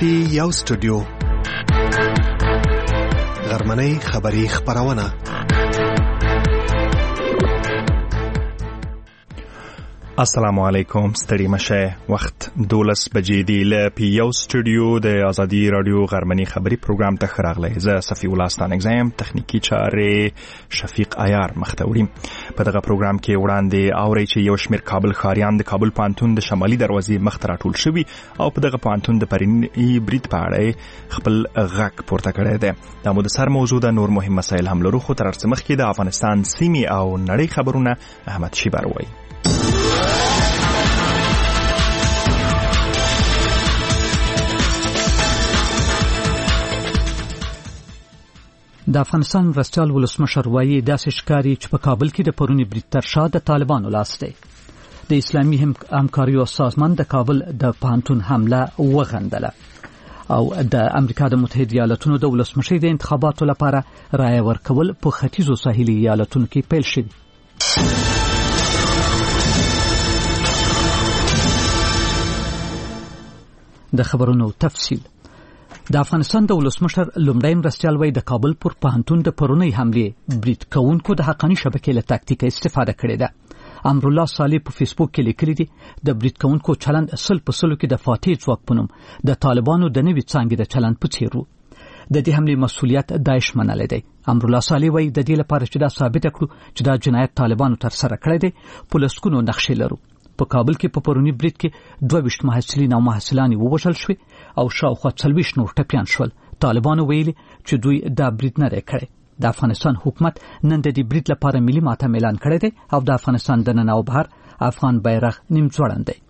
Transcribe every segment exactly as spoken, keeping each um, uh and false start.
پی یو سټوډیو غرمنۍ خبری خبرونه السلام علیکم ستړي مشه وخت دولس بجې دی ل پی یو سټوډیو د ازادي رادیو غرمنۍ خبری پروګرام ته خراغله زه صفی الله ستان اگزام تخنیکی چارې شفیق عیار مختوریم په دغه پروګرام کې وړاندې اوري چې یو شمېر کابل خاریان د کابل پانتون د شمالي دروازې مخ ته راټول شوي او په دغه پانتون د پرینی برید په اړه خپل غږ پورته کړی دی دا مو د سر موضوع د نور مهم مسایل هم لرو خو تر څه مخکې د افغانستان سیمې او نړۍ خبرونه احمد شیبر وایي. د افغانستان مرستیال ولسمشر وایي داسې ښکاري چې په کابل کې د پرونی برید تر شا د طالبانو لاس دی. د اسلامي همکاریو سازمان د کابل د پانتون حمله وغندله او د امریکا د متحده ایالاتونو د ولسمشر د انتخاباتو لپاره رایه ورکول په ختیځو ساحلي ایالاتونو کې پیل شوی. د خبرونو تفصیل. د افغانستان د ولسمشر لومړی مرستیال وایي د کابل پر پوهنتون د پرونی حملې برید کوونکو د حقاني شبکې له تاکتیکه استفاده کړې ده. امرالله صالح په فیسبوک کې لیکلي دي د برید کوونکو چلند سل په سلو کې د فاتح ځواک په نوم د طالبانو د نوي څانګې د چلند په څیر وو. د دې حملې مسؤلیت داعش منلی دی. امرالله صالح وایي د دې لپاره چې دا ثابت کړو چې دا جنایت طالبانو تر سره کړی دی په لسګونو نقشې لرو. په کابل کې په پرونی برید کې دوه ویشت محصلین او محصلانې ووژل شوي او شاوخوا څلوېښت نور ټپیان شول. طالبانو ویلي چې دوی دا برید نه دی کړی. د افغانستان حکومت نن د دې برید لپاره ملي ماتم اعلان کړی دی او د افغانستان دننه او بهر افغان بیرغ نیم ځوړند دی.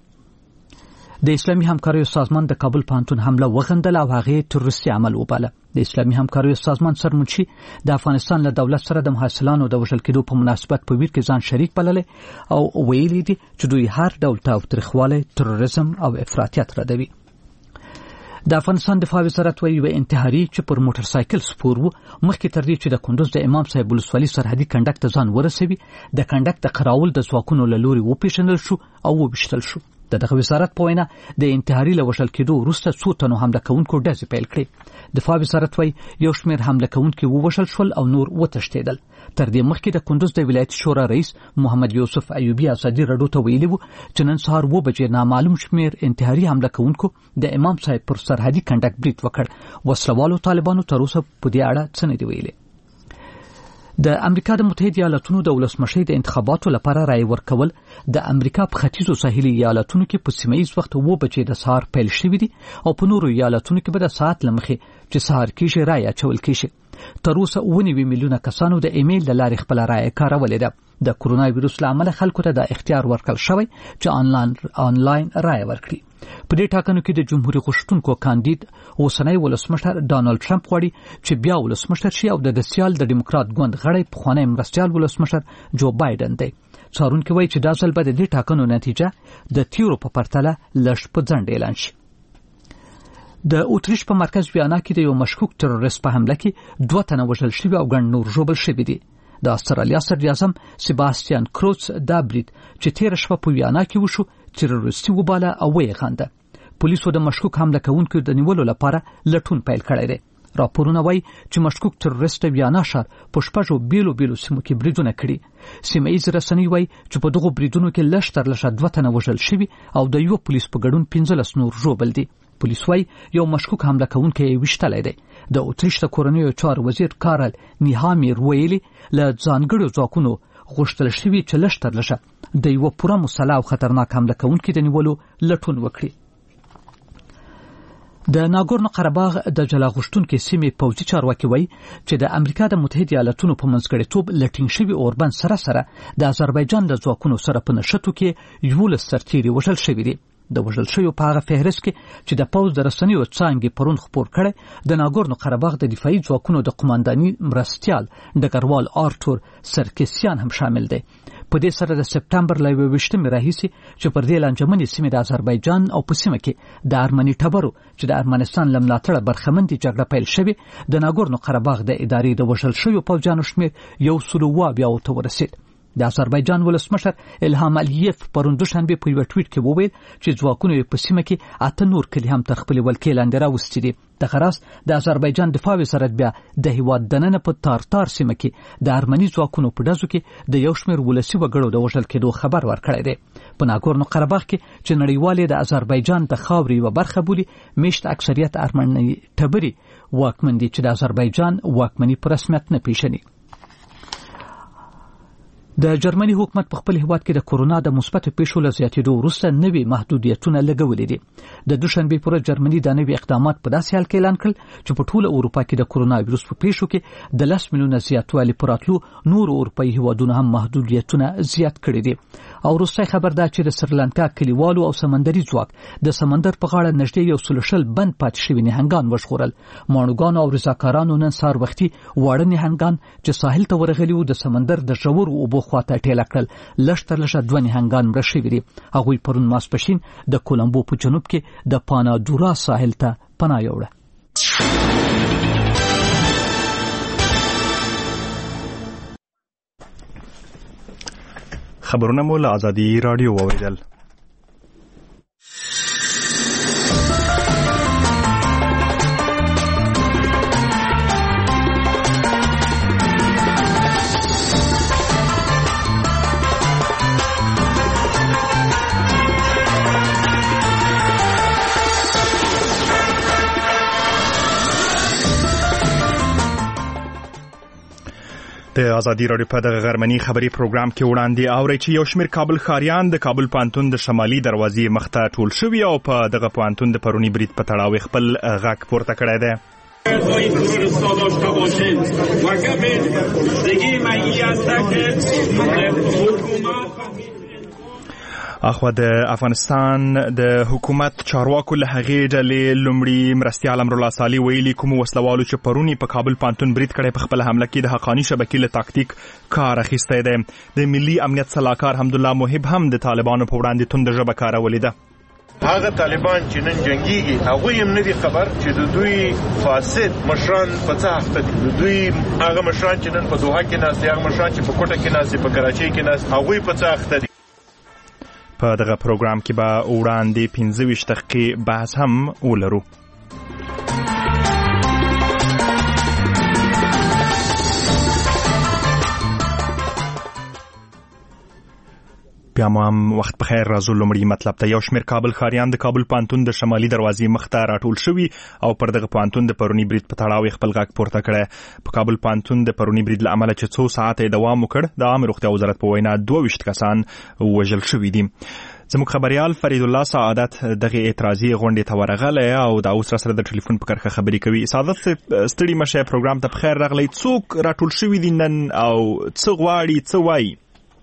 د اسلامي همکاریو سازمان د کابل پوهنتون حمله وغندله او هغې تروریستي عمل وباله. د اسلامي همکاریو سازمان سرمنشي د افغانستان له دولت سره د محصلانو د وژل کېدو په مناسبت په ویر کې ځان شریک بللی او ویلي دي چې دوی هر ډول تاوتریخوالی تروریزم او افراطیت ردوي. د افغانستان دفاع وزارت وایي یو انتحاري چې پر موټر سایکل سپور و مخکې تر دې چې د کندوز د امام صاحب ولسوالي سرحدي کنډک ته ځان ورسوي د کنډک د قراول د ځواکونو له لوري وپېژندل شو او وویشتل شو. د دغه وزارت په وینا د انتحاري له وژل کېدو وروسته څو تنو حمله کوونکو ډزې پیل کړې. دفاع وزارت وایي یو شمېر حمله کوونکي ووژل شول او نور وتښتېدل. تر دې مخکې د کندوز د ولایت شورا رئیس محمد یوسف ایوبي ازادي راډیو ته ویلي وو چې نن سهار اوه بجې نامعلوم شمېر انتحاري حمله کوونکو د امام صاحب پر سرحدي کنډک برید وکړ. وسلوالو طالبانو تر اوسه په دې اړه څه نه دي ویلي. د امریکا د متحده ایالاتونو د ولسمشر د انتخاباتو لپاره رایه ورکول د امریکا په ختیځو ساحلي ایالاتونو کې په سیمه ییز وخت اوه بجې د سهار پیل شوي دي او په نورو ایالاتونو کې به د ساعت له مخې چې سهار کېږي رایه اچول کېږي. تر اوسه اوه نوي میلیونه کسانو د ایمیل له لارې خپله رایه کارولې ده. د کرونا ویروس له امله خلکو ته د اختیار ورکړل شوی چې آنلاین آنلاین رایه ورکړي. په دې ټاکنو کې د جمهوریت غوښتونکو کاندید اوسنی ولسمشر ډانلډ ټرمپ غواړي چې بیا ولسمشر شي او د سیال د ډیموکرات ګوند غړی پخوانی مرستیال ولسمشر جو بایدن دی. څارونکي وایي چې دا ځل به د دې ټاکنو نتیجه د تیرو په پرتله لږ په ځنډ اعلان شي. د اوتریش په مرکز ویانا کې د یو مشکوک تروریست په حمله کې دوه تنه وژل شوي او ګڼ نور ژوبل شوي دي. د استرالیا صدر اعظم سیباستیان کروز دا برید چې تېره شپه په ویانا کې وشو تروریستي وباله او ویې خانده. پولیسو د مشکوک حمله کوونکو د نیولو لپاره لټون پیل کړی دی. راپورونه وایي چې مشکوک تروریست ویانا ښار په شپږو بیلو بیلو سیمو کې بریدونه کړي. سیمه ییز رسنۍ وایي چې په دغو بریدونو کې لږ تر لږه دوه تنه وژل شوي او د یوه پولیس په ګډون پنځلس نور ژوبل دي. پولیس وایي یو مشکوک حمله کوونکی یې ویشتلی دی. د اوتریش د کورنیو چارو وزیر کارل نیهامیر ویلي له ځانګړو ځواکونو غوښتل شوي چې لږ تر لږه د یوه پوره مسلح او خطرناک حمله کوونکي د نیولو لټون وکړي. د ناګورنو قرهباغ د جلا غوښتونکي سیمې پوځي چارواکي وایي چې د امریکا د متحده ایالاتونو په منځګړیتوب له ټینګ شوي اوربند سره سره د آذربایجان د ځواکونو سره په نښتو کې یولس سرتیري وژل شوي دي. د وژل شویو په هغه فهرست کې چې د پوځ د رسنیو څانګې پرون خپور کړی د ناګورنو قرهباغ د دفاعي ځواکونو د قمانداني مرستیال ډګروال آرتور سرکسیان هم شامل دی. په دې سره د سپټمبر له یوه ویشتمې راهیسې چې پر دې لانجمنې سیمې د آذربایجان او په سیمه کې د ارمني ټبرو چې د ارمنستان له ملاتړه برخمندې جګړه پیل شوې د ناګورنو قرهباغ د ادارې د وژل شویو پوځیانو شمېر یو سل اووه اویاوو ته ورسېد. د آذربایجان ولسمشر الهام الیف پرون دوشنبه په یو ټویټ کې وویل چې ځواکونه په سیمه کې اته نور کلی هم تر خپل ولکې لاندې راوستي دي. د خراس د آذربایجان دفاع وزارت بیا د هیواد دننه په تارتار سیمه کې د ارمني ځواکونو په ډزو کې د یو شمېر ولسي وګړو د وژل کېدو خبر ورکړی دی. په ناګورنو قرهباغ کې چې نړیوالې د آذربایجان د خاورې یوه برخه بولي، میشت اکثریت ارمني ټبري واکمن دي چې د آذربایجان واکمني په رسمیت نه پیژني. د جرمني حکومت په خپل هیواد کې د کورونا د مثبت پیښو له زیاتېدو وروسته نوي محدودیتونه لګولي دي. د دوشنبه پر جرمني د نوي اقدامات په داسې حال کې اعلان کړل چې په ټوله اروپا کې د کورونا وایروس په پیښو کې د لس میلیونه زیاتوالی پراتلو نور اروپایي هیوادونو هم محدودیتونه زیات کړي دي. او وروستی خبر دا چې د سریلانکا کلیوالو او سمندري ځواک د سمندر په غاړه نږدې یو سل شل بند پاتې شوي نهنګان وژغورل. ماڼوګانو او رضاکارانو نن سهار وختي واړه نهنګان چې ساحل ته ورغلي وو د سمندر د ژورو اوبو خواته ټیله کړل. لږ تر لږه دوه نهنګان مړه شوي دي. هغوی پرون ماسپښین د کولمبو په جنوب کې د پانادورا ساحل ته پناه یوړه. خبرونه مو له آزادي رادیو واوریدل. د آزادي رادیو په دغه غرمني خبري پروګرام کې وړاندې اوري چې یو شمېر کابل ښاریان د کابل پوهنتون د شمالي دروازې مخته ټول شوي او په دغه پوهنتون د پرونی برید په تړاو خپل غږ پورته کړی دی. اخوا د افغانستان د حکومت چارواکو له هغې ډلې لومړي مرستیال امرالله صالح ویلي کومو وسلوالو چې پرونی په کابل پوهنتون برید کړی په خپله حمله کې د حقاني شبکې له تاکتیک کار اخیستی دی. د ملي امنیت سلاکار حمدالله محب هم د طالبانو په وړاندې تنده ژبه کارولې ده. هغه طالبان چې نن جنگيږي هغوی هم نه دي خبر چې د دوی فاسد مشران په څه اخته دي. د دوی هغه مشران چې نن په دوحه کې ناست دي، هغه مشران چې په کوټه کې ناست دي، په کراچۍ کې ناست، هغوی په څه اخته دي. په دغه پروګرام کې به وړاندې پنځه ویشت دقیقې بحث هم ولرو. بیا مو هم وخت په خیر. راځو لومړی مطلب ته. یو شمېر کابل ښاریان د کابل پوهنتون د شمالي دروازې مخته راټول شوي او پر دغه پوهنتون د پرونی برید په تړاو خپل غږ پورته کړی. په کابل پوهنتون د پرونی برید له امله چې څو ساعته دوام وکړ، د عامه روغتیا وزارت په وینا دوه ویشت کسان وژل شوي دي. زموږ خبريال فرید الله سعادت دغه اعتراضي غونډې ته ورغلی او دا اوس سره د ټلیفون په کرښه خبرې کوي. سعادت ستړي مشه، پروګرام ته بخیر راغلی. څوک راټول شوي دي نن او څه غواړي، څه وایي؟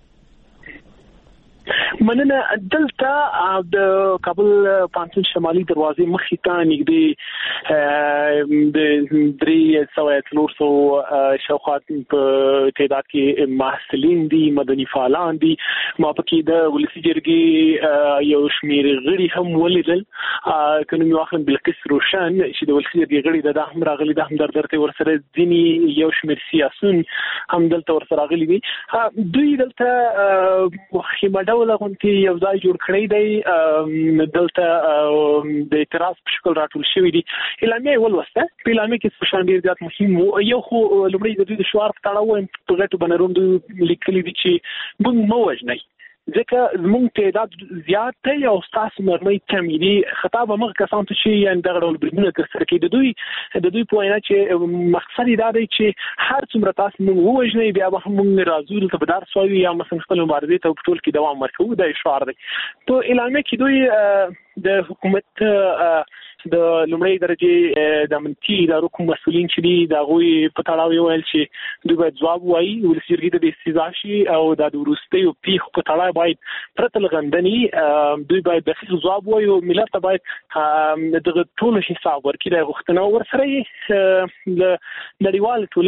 مننه. دلته د کابل پوهنتون شمالي دروازې مخې ته نږدې د درې سوه څلور سوه شاوخوا په تعداد کې محصلین دي، مدني فعالان دي. ما پکې د ولسي جرګې یو شمېر غړي هم ولیدل. که نوم یې واخلم بلقیس روشن چې د ولسي جرګې غړي ده، دا هم راغلي ده. هم درته ورسره ځینې یو شمېر سیاسون هم دلته ورسره راغلي دي. دوی دلته خیمه ډوله غونډې یو ځای جوړ کړی دی. دلته د اعتراض په شکل راټول شوي دي. اعلامیه یې ولوسته. په اعلامیه کې څه شیان ډېر زیات مهم وو. یو خو لومړی د دوی د شعار په تړاو وایم، په غټو بنرونو لیکلي دي چې موږ مه وژنئ، ځکه زموږ تعداد زیات دی او ستاسو مرمۍ کمې دي. خطاب همغه کسانو ته چې یعنې دغه ډول بریدونه ترسره کوي. د دوی د دوی په وینا چې مقصد یې دا دی چې هر څومره تاسو موږ ووژنئ، بیا به هم موږ راځو دلته به درس وایو یا مثلا خپل مبارزې ته په ټول کې دوام ورکوو. دا یې شعار دی. په اعلامیه کې دوی د حکومت د لومړی درجې د امنیتي ادارو کوم مسؤلین چې دي د هغوی په تړاو یې ویل چې دوی باید ځواب وایي، ولسي جرګې ته د استیضاح شي او دا د وروستیو پیښو په تړاو باید پرته له غندنې دوی باید دقیق ځواب وایي او ملت ته باید دغه ټولو حساب ورکړي. دا غوښتنه ورسره یې له نړیوالې ټولنې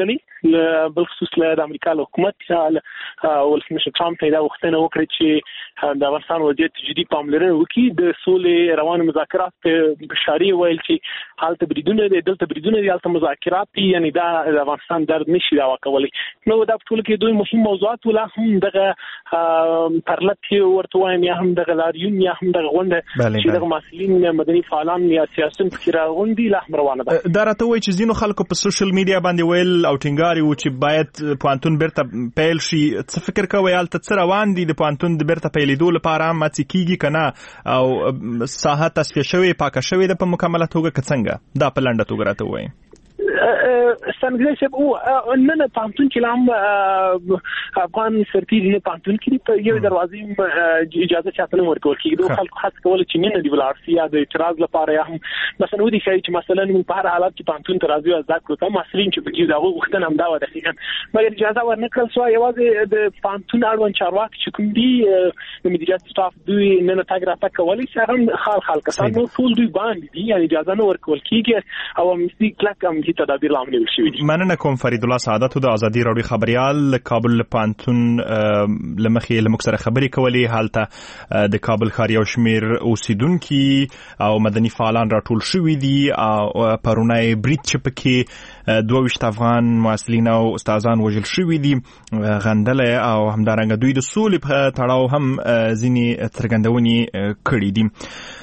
بل خصوص له د امریکا له حکومت څخه ولسمشر ټرمپ ته دا وختنه وکړي چې د افغانستان وضعیت جدي پاملرنه وکړي د سولې روان مذاکرات په شاري ویل چې حالت بریدونه د دلته بریدونه د حالت مذاکرات یعنی دا د افغانستان درد نشي دا وکولای نو دا ټول کې دوی مهم موضوعات ولا هم دغه پرلط ورته وایم یا هم دغه لاریون یا هم دغه غونډه چې دغه مسؤلین مدني فعالان یا سیاسيون فکر غونډي له روانه ده دا راته وایي چې ځینو خلکو په سوشل میډیا باندې ویل او ټینګاري و چې باید پوانتون بیرته پیل شي څه فکر کوي حالت څه روان دي د پوانتون د بیرته پیلېدو لپاره ماته کیږي کنه او ساحه تصفیه شوی پاکه شوی د په مکمله توګه کڅنګ دا په لنډه توګه راته وایي څنګه چې او نن پانتون کې لام افغان سرتیری نه پانتون کې په یو دروازې اجازه چاته ورکول کېږي دوه خلک خاص کول چې مين دی ولارسي یا د اعتراض لپاره یا هم مثلا ودي چې مثلا من په هر حالت کې پانتون ته راځي او ځکه ته مسلین چې په دې دغه وختن هم دا و دقیقاً مګر اجازه ورنکړل سو یوازې د پانتون اړوند چارواکي چې کوم دي د مدیریت سټاف دوی نن تاګ را پک کولی چې هم خال خال کسان نو ټول دوی باندې دي یعنی اجازه نه ورکول کېږي او مستي کلک هم دي تدابیر لامل شي مننه کوم فرید الله سعادت د ازادي راډیو خبريال کابل پانتون لمخې لمکسره خبري کولی حالته د کابل ښار یو شمیر اوسیدونکو او مدني فعالان راټول شوي دي او پرونای بریټ چې پکې دوه ویشت افغان مسؤلین او استادان وژل شوي دي غندله او همدارنګه دوی د سولې په تړاو هم ځینې څرګندونې کړې دي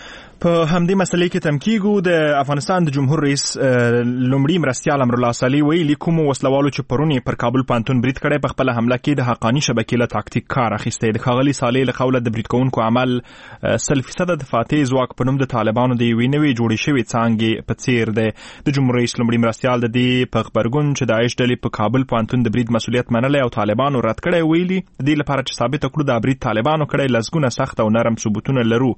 په همدې مسلې کې تم کېږو د افغانستان د جمهور رئیس لومړي مرستیال امرالله صالح ویلي کوم وسلوالو چې پرونی پر کابل پانتون برید کړی په خپل حمله کې د حقانی شبکې له تاکتیک کار اخیستی د ښاغلي صالح له قوله د برید کوونکو عمل سل فیصده د فاتح ځواک په نوم د طالبانو د یوې نوې جوړې شوې څانګې په څیر دی د جمهور رئیس لومړي مرستیال د دې په غبرګون چې د داعش ډلې په کابل پانتون د برید مسؤلیت منلی او طالبانو رد کړی ویلي د دې لپاره چې ثابت کړو د برید طالبانو کړی لسګونه سخت او نرم ثبوتونه لرو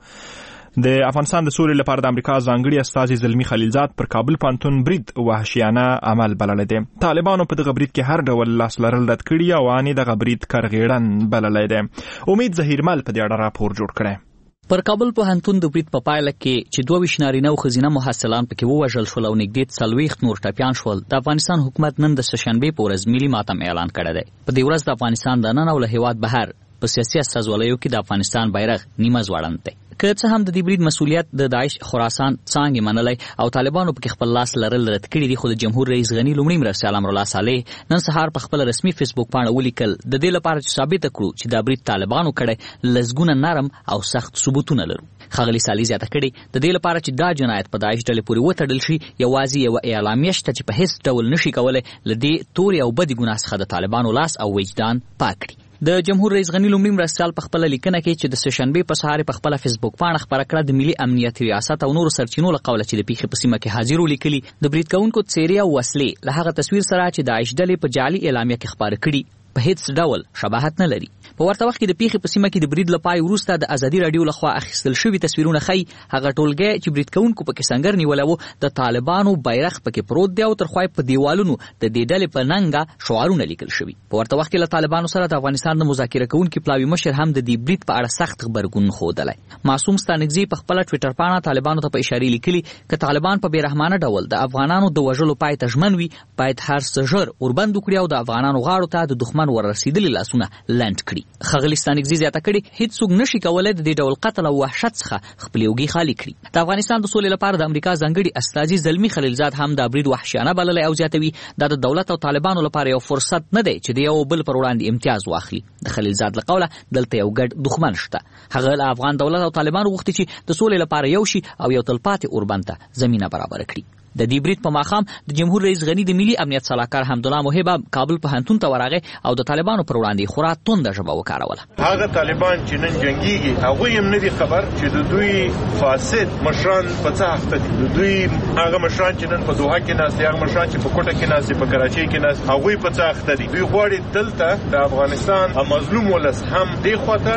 د افغانستان د سولې لپاره د امریکا ځانګړي استازي زلمی خلیلزاد پر کابل پانتون برید وحشیانه عمل بللی دی طالبانو په دغه برید کې هر ډول لاس لرل رد کړي او اني دغه برید کرغېړن بللی دی امید ظهیرمل په دې اړه راپور جوړ کړی پر کابل پوهنتون د برید په پایله کې چې دوه ویشت نارینه او ښځینه محصلان پکې ووژل شول او نږدې څلوېښت نور ټپیان شول د افغانستان حکومت نن د سهشنبې په ورځ ملي ماتم اعلان کړی دی په دې ورځ د افغانستان د نن او له هېواد بهر په سیاسي استازولیو کې د افغانستان بیرغ نیمه ځوړند دی که څه هم د دې برید مسؤلیت د داعش خراسان څانګې منلی او طالبانو پکې خپل لاس لرل رد کړي دي خو د جمهور رئیس غني لومړي مرستیال امرالله صالح نن سهار په خپل رسمي فیسبوک پاڼه ولیکل د دې لپاره چې ثابت کړو چې دا برید طالبانو کړی لسګونه نرم او سخت ثبوتونه لرو ښاغلي صالح زیاته کړې د دې لپاره چې دا جنایت په داعش ډلې پورې وتړل شي یوازې یوه اعلامیه شته چې په هیڅ ډول نشي کولی له دې تورې او بدې ګناه څخه د طالبانو لاس او وجدان پاک کړي د جمهور رئیس غني لومړي مرستیال په خپل لیکنه کې چې د سهشنبې په سهار په خپل فیسبوک پاڼه خبره کړه د ملي امنیت ریاست او نور سرچینو له قوله چې د پیښې په سیمه کې حاضر ولیکلي د برید کوونکو څېرې او وسلې له هغه تصویر سره چې د داعش ډلې په جعلي اعلامیه کې خپاره کړي په هیڅ ډول شباهت نه لري په ورته وخت کې د پیښې په سیمه کې د برید له پای وروسته د ازادي راډیو لخوا اخیستل شوي تصویرونه ښیي هغه ټولګی چې برید کوونکو پکې سنګر نیولی و د طالبانو بیرغ پکې پروت دی او تر خوا په دیوالونو د دې ډلې په ننګه شعارونه لیکل شوي په ورته وخت کې له طالبانو سره د افغانستان د مذاکره کوونکي پلاوي مشر هم د دې برید په اړه سخت غبرګون ښودلی معصوم ستانکزي په خپله ټویټر پاڼه طالبانو ته په اشارې لیکلي که طالبان په بېرحمانه ډول د افغانانو د وژلو پای ته ژمن وي باید هر څه ژر وربند وکړي او د افغانانو غاړو ته د دښمن وررسېدلي لاسونه لنډ کړي ښاغلي ستانکزي زیاته کړې هیڅوک نشي کولی د دې ډول قتل او وحشت څخه خپلې اوږې خالي کړي د افغانستان د سولې لپاره د امریکا ځانګړي استازي زلمي خلیلزاد هم دا برید وحشیانه بللی او زیاتوي دا د دولت او طالبانو لپاره یو فرصت نه دی چې د یو بل پر وړاندې امتیاز واخلي د خلیلزاد له قوله دلته یو ګډ دښمن شته هغه له افغان دولت او طالبانو غوښتي چې د سولې لپاره یو شي او یو تلپاتې اوربند ته زمینه برابره کړي د دې برید په ماښام د جمهور رئیس غني د ملي امنیت صلاحکار حمدالله محب کابل پوهنتون ته ورغی او د طالبانو پر وړاندې خورا تونده ژبه وکاروله هغه طالبان چې نن جنګیږي هغوی هم نه دي خبر چې د دوی فاسد مشران په څه اخته دي د دوی هغه مشران چې نن په دوحه کې ناست دي هغه مشران چې په کوټه کې ناست دي په کراچۍ کې ناست هغوی په څه اخته دي دوی غواړي دلته د افغانستان مظلوم ولس هم دې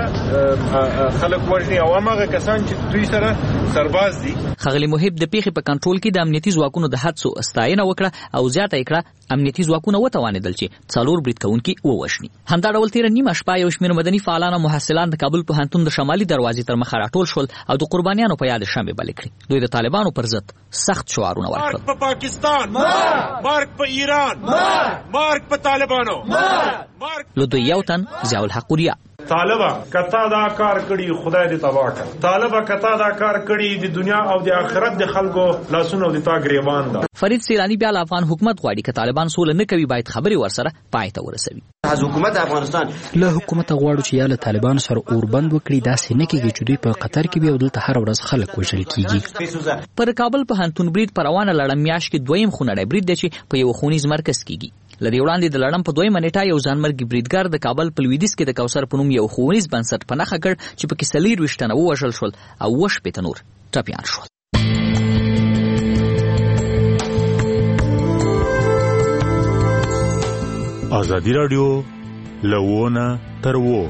خواته خلک وژني او هماغه کسان چې دوی سره سرباز دي ښاغلي محب د پیښې په کنټرول کې د امنیتي ځواکونو د حدسو ستاینه وکړه او زیاته یې کړه امنیتي ځواکونه وتوانېدل چې څلور برید کوونکي ووژني همدا ډول تېره نیمه شپه یو شمېر مدني فعالان او محصلان د کابل پوهنتون د شمالي دروازې تر مخه راټول شول او د قربانیانو په یاد شمعې بلې کړې دوی د طالبانو پر ضد سخت سخت شعارونه ورکړل. مارک په پاکستان، مارک په ایران، مارک په طالبانو. له دوی یو تن ضیاء الحق اوریا: طالبا کتا دا کار کړي خدای دې تبا کړ. طالبا کتا دا کار کړي د دنیا او د آخرت د خلکو لاسونو د تا گریبان ده. فرید سیلانی بیا افغان حکومت غواړي چې طالبان سول نه کوي باید خبري ورسره پای ته ورسوي. از حکومت افغانستان له حکومت غواړو چې یا له طالبان سره اوربند وکړي، داسې نه کیږي چې دوی په قطر کې بیا دلته هر ورځ خلک وژل کیږي. پر کابل په هنتون برید پروانه لړم میاش کې دویم خونړی برید دی چې په یو خونیز مرکز کیږي. لدی وړاندې د لړم په دویمه نیټه یو ځانمرګي بریدګر د کابل په لویدیځ کې د کوثر په نوم یو ښوونیز بنسټ په نښه کړ چې پکې څلوېښت تنه ووژل شول او اووه شپېته نور ټپیان شول. ازادي راډیو له ونه تر وو.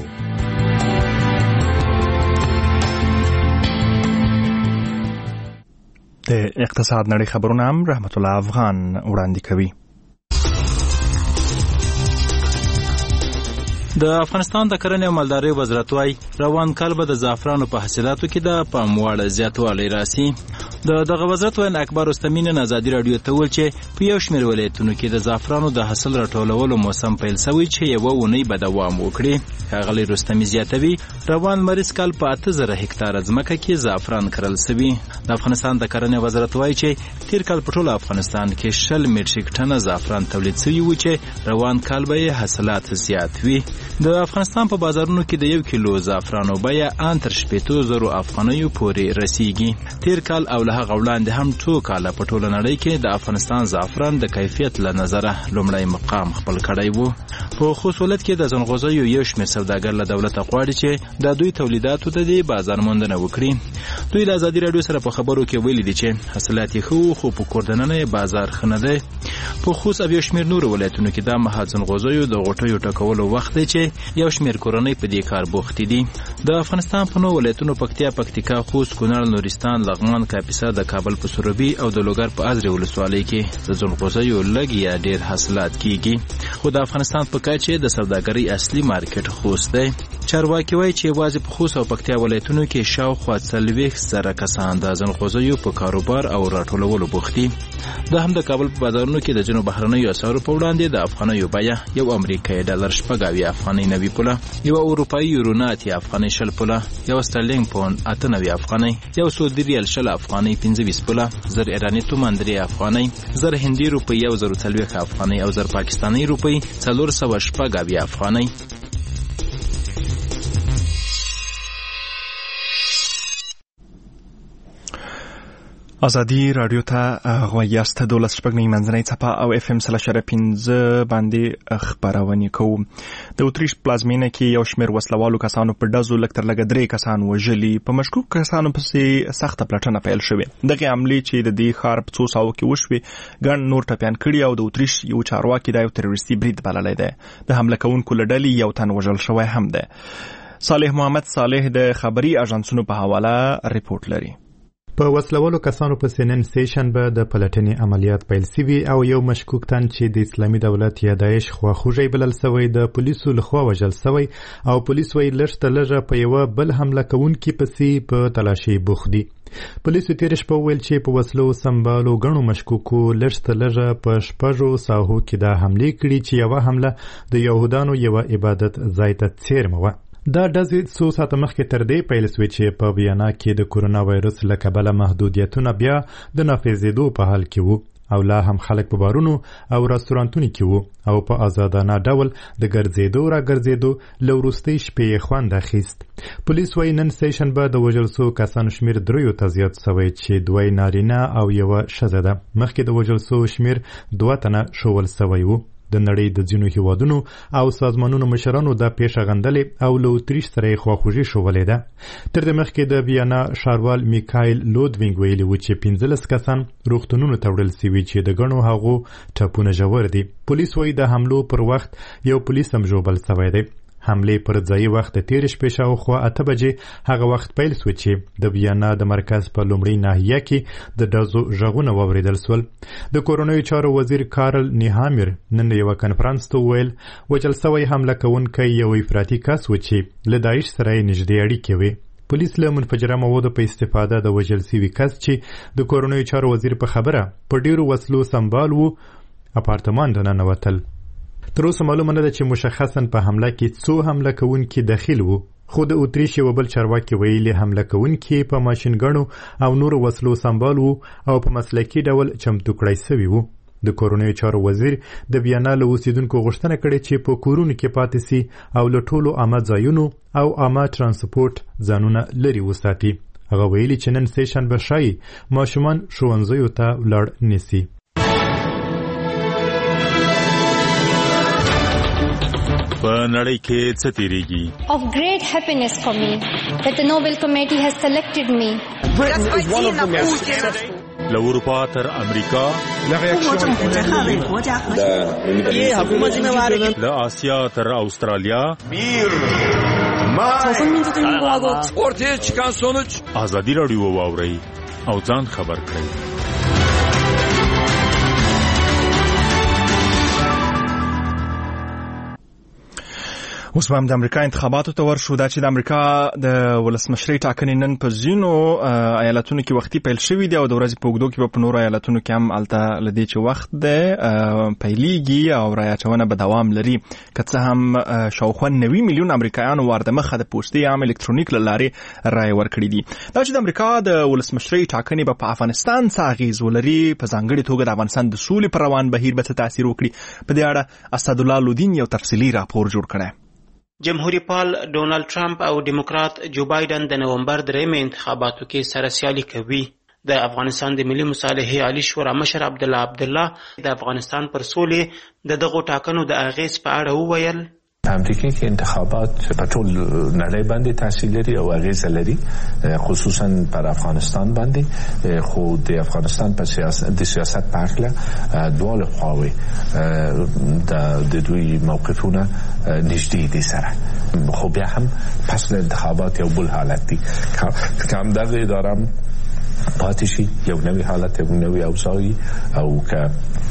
د اقتصاد نړۍ خبرونه هم رحمت الله افغان وړاندې کوي. د افغانستان د کرنې او مالدارۍ وزارت وايي روان کال به د زعفرانو په حاصلاتو کې د پام وړ زیاتوالی راسي. د دغه وزارت وین اکبر رستمی نن ازادي راډیو ته وویل چې په یو شمېر ولایتونو کې د زعفرانو د حاصل راټولولو موسم پیل شوی چې یوه اونۍ به دوام وکړي. ښاغلی رستمی زیاتوي روان لمریز کال په اته زره هکتاره ځمکه کې زعفران کرل شوي. د افغانستان د کرنې وزارت وایي چې تیر کال په ټول افغانستان کې شل میټریک ټنه زعفران تولید شوي و چې روان کال به یې حاصلات زیات وي. د افغانستان په بازارونو کې د یو کیلو زعفرانو بیه ان تر شپېتو زرو افغانیو پورې رسیږي. تیر کال او له هغه وړاندې هم څو کاله په ټوله نړۍ کې د افغانستان زعفران د کیفیت له نظره لومړی مقام خپل کړی و. په خوست ولایت کې د ځنغوزیو یو شمېر سوداګر له دولته غواړي چې د دوی تولیداتو ته د بازار موندنه وکړي. دوی له ازادي راډیو سره په خبرو کې ویلي دي چې حاصلات یې ښه خو په کور دننه بازار ښه نه دی. په خوست او یو شمېر نورو ولایتونو کې د مهال ځنغوزیو د غوټیو ټکولو وخت دی چې یو شمېر کورنۍ په دې کار بوختې دي. د افغانستان په نو ولایتونو پکتیا، پکتیکا، خوست، کونړ، نورستان، لغمان، کاپیسا، د کابل په سروبي او د لوګر په ازرې ولسوالۍ کې د ځنغوزیو لږ یا ډېر حاصلات کیږي. خو د افغانستان په کچه د سوداګرۍ اصلي مارکیټ خوست دی. چارواکي وایي چې یوازې په خوست او پکتیا ولایتونو کې شاوخوا څلوېښت زره کسان د ځنغوزیو په کاروبار او راټولولو بوخت دي. دا هم د کابل په بازارونو کې د ځینو بهرنیو اسعارو په وړاندې د افغانیو بیه یو امریکایي ډالر شپږ اویا افغانۍ نوي پوله، یو اروپایي یورو نه اتیا افغانۍ شل پوله، یو سترلینګ پاونډ اته نوي افغانۍ، یو سعودي ریال شل افغانۍ پنځه ویشت پوله، زر ایراني تومان درې افغانۍ، زر هندي روپۍ یو زر څلوېښت افغانۍ او زر پاکستاني روپۍ څلور سوه شپږ اویا افغانۍ. ازادي راډیو ته غوږ یاست. دولس شپږ نوي منځنۍ څپه او اف ام سل اشاره پنځه باندې خپرونې کوو. د اتریش پلازمینه کې یو شمېر وسلوالو کسانو په ډزو لږ تر لږه درې کسان وژلي. په مشکوک کسانو پسې سخته پلټنه پیل شوې. دغې حملې چې د دې ښار په څو ساعو کې وشوې ګڼ نور ټپیان کړي او د اتریش یو چارواکي دا یو تروریستي برید بللی دی. د حمله کوونکو له ډلې یو تن وژل شوی هم دی. صالح محمد صالح د خبري اژانسونو په حواله ریپورت لري. په وسلوالو کسانو په نن سیشن به د پلټنې عملیات پیل شوي او یو مشکوک تن چې د اسلامي دولت یا داعش خواخوږی بلل شوی د پولیسو لخوا وژل شوی او پولیس وایي لږ تر لږه په یوه بل حمله کوونکي پسې په تلاشۍ بوخت دي. پولیسو تېره شپه وویل چې په وسلو سمبالو ګڼو مشکوکو لږ تر لږه په شپږو ساحو کې دا حملې کړي چې یوه حمله د یهودانو یوه عبادت ځای ته څیرمه وه. دا ډزې څو ساعته مخکې تر دې پیل شوې چې په ویانا کې د کورونا وایرس له کبله محدودیتونه بیا د نافذېدو په حال کې وو او لا هم خلک په بارونو او رستورانتونو کې وو او په آزادانه ډول د ګرځېدو را ګرځېدو له وروستۍ شپې یې خوند اخیست. پولیس وایي نن سیشن به د وژل شوو کسانو شمېر دریو ته زیات شوی چې دوی نارینه او یوه ښځه ده. مخکې د وژل شوو شمېر دوه تنه ښوول شوی وو. د نړۍ د ځینو هیوادونو او سازمانونو مشرانو دا پیښه غندلې او له اتریش سره یې خواخوږي ښوولې ده. تر دې مخکې د ویانا ښاروال میکایل لودوینګ ویلي و چې پنځلس کسان روغتونونو ته وړل شوي چې د ګڼو هغو ټپونه ژور دي. پولیس وایي د حملو پر وخت یو پولیس هم ژوبل شوی دی. حملې پر ځایي وخت د تېرې شپې شاوخوا اته بجې هغه وخت پیل شو چې د ویانا د مرکز په لومړۍ ناحیه کې د ډزو غږونه واورېدل شول. د کورنیو چارو وزیر کارل نیهامیر نن یوه کنفرانس ته وویل وژل شوی حمله کوونکی یو افراطي کس و چې له داعش سره یې نږدې اړیکې وې. پولیس له منفجره موادو په استفاده د وژل سوي کس چې د کورنیو چارو وزیر په خبره په ډیرو وسلو سمبال وو اپارتمان ته ننوتل. تر اوسه معلومه نه ده چې مشخصا په حمله کې څو حمله کوونکي داخل وو، خو د اتریش یو بل چارواکي ویلي حمله کوونکي په ماشینګڼو او نورو وسلو سمبال وو او په مسلکي ډول چمتو کړی سوي وو. د کورنیو چارو وزیر د ویانا له اوسیدونکو غوښتنه کړې چې په کورونو کې پاتې سي او له ټولو عامه ځایونو او عامه ترانسپورت ځانونه لرې وساتي. هغه ویلي چې نن سه شنبه ښایي ماشومان ښوونځیو ته ولاړ نیسي. په نړۍ کې څه تیریږي؟ Of great happiness for me that the Nobel Committee has selected me. له اروپا تر امریکا، له آسیا تر استرالیا، ازادي راډیو واورئ او ځان خبر کړئ. اوس به هم د امریکا انتخاباتو ته ورشو. دا چې د امریکا د ولسمشرۍ ټاکنې نن په ځینو ایالتونو کې وختي پیل شوي دي او د ورځې په اوږدو کې به په نورو ایالتونو کې هم هلته له دې چې وخت دی پیلېږي او رایه اچونه به دوام لري. که څه هم شاوخوا نوي میلیون امریکایانو واردمخه د پوستې عام الکترونیک له لارې رایه ورکړي دي. دا چې د امریکا د ولسمشرۍ ټاکنې به په افغانستان څه اغېز ولري، په ځانګړې توګه د افغانستان د سولې پر روان بهیر به څه تاثیر وکړي، په دې اړه اسدالله لودین یو تفصیلي راپور جوړ کړی. جمهوریت پال ډونالد ټرمپ او ډیموکرات جو بایدن د نومبر درېیمې انتخاباتو کې سره سیالي کوي. د افغانستان د ملي مصالحې عالی شورا مشر عبدالله عبدالله د افغانستان پر سولې د دغو ټاکنو د اغېز په اړه وویل. امریکا کې انتخابات په ټول نړۍ باندې تاثیر لري او اغیز لري، خصوصا پر افغانستان باندې. خو د افغانستان په سیاست د سیاست په اړه دواړه خواوې د دوی موقفونه نږدې دي سره، خو بیا هم پس له انتخابات یو بل حالت دی که هم دغه اداره پاتې شي، یو نوی حالت، یو نوی اوضاعی، او که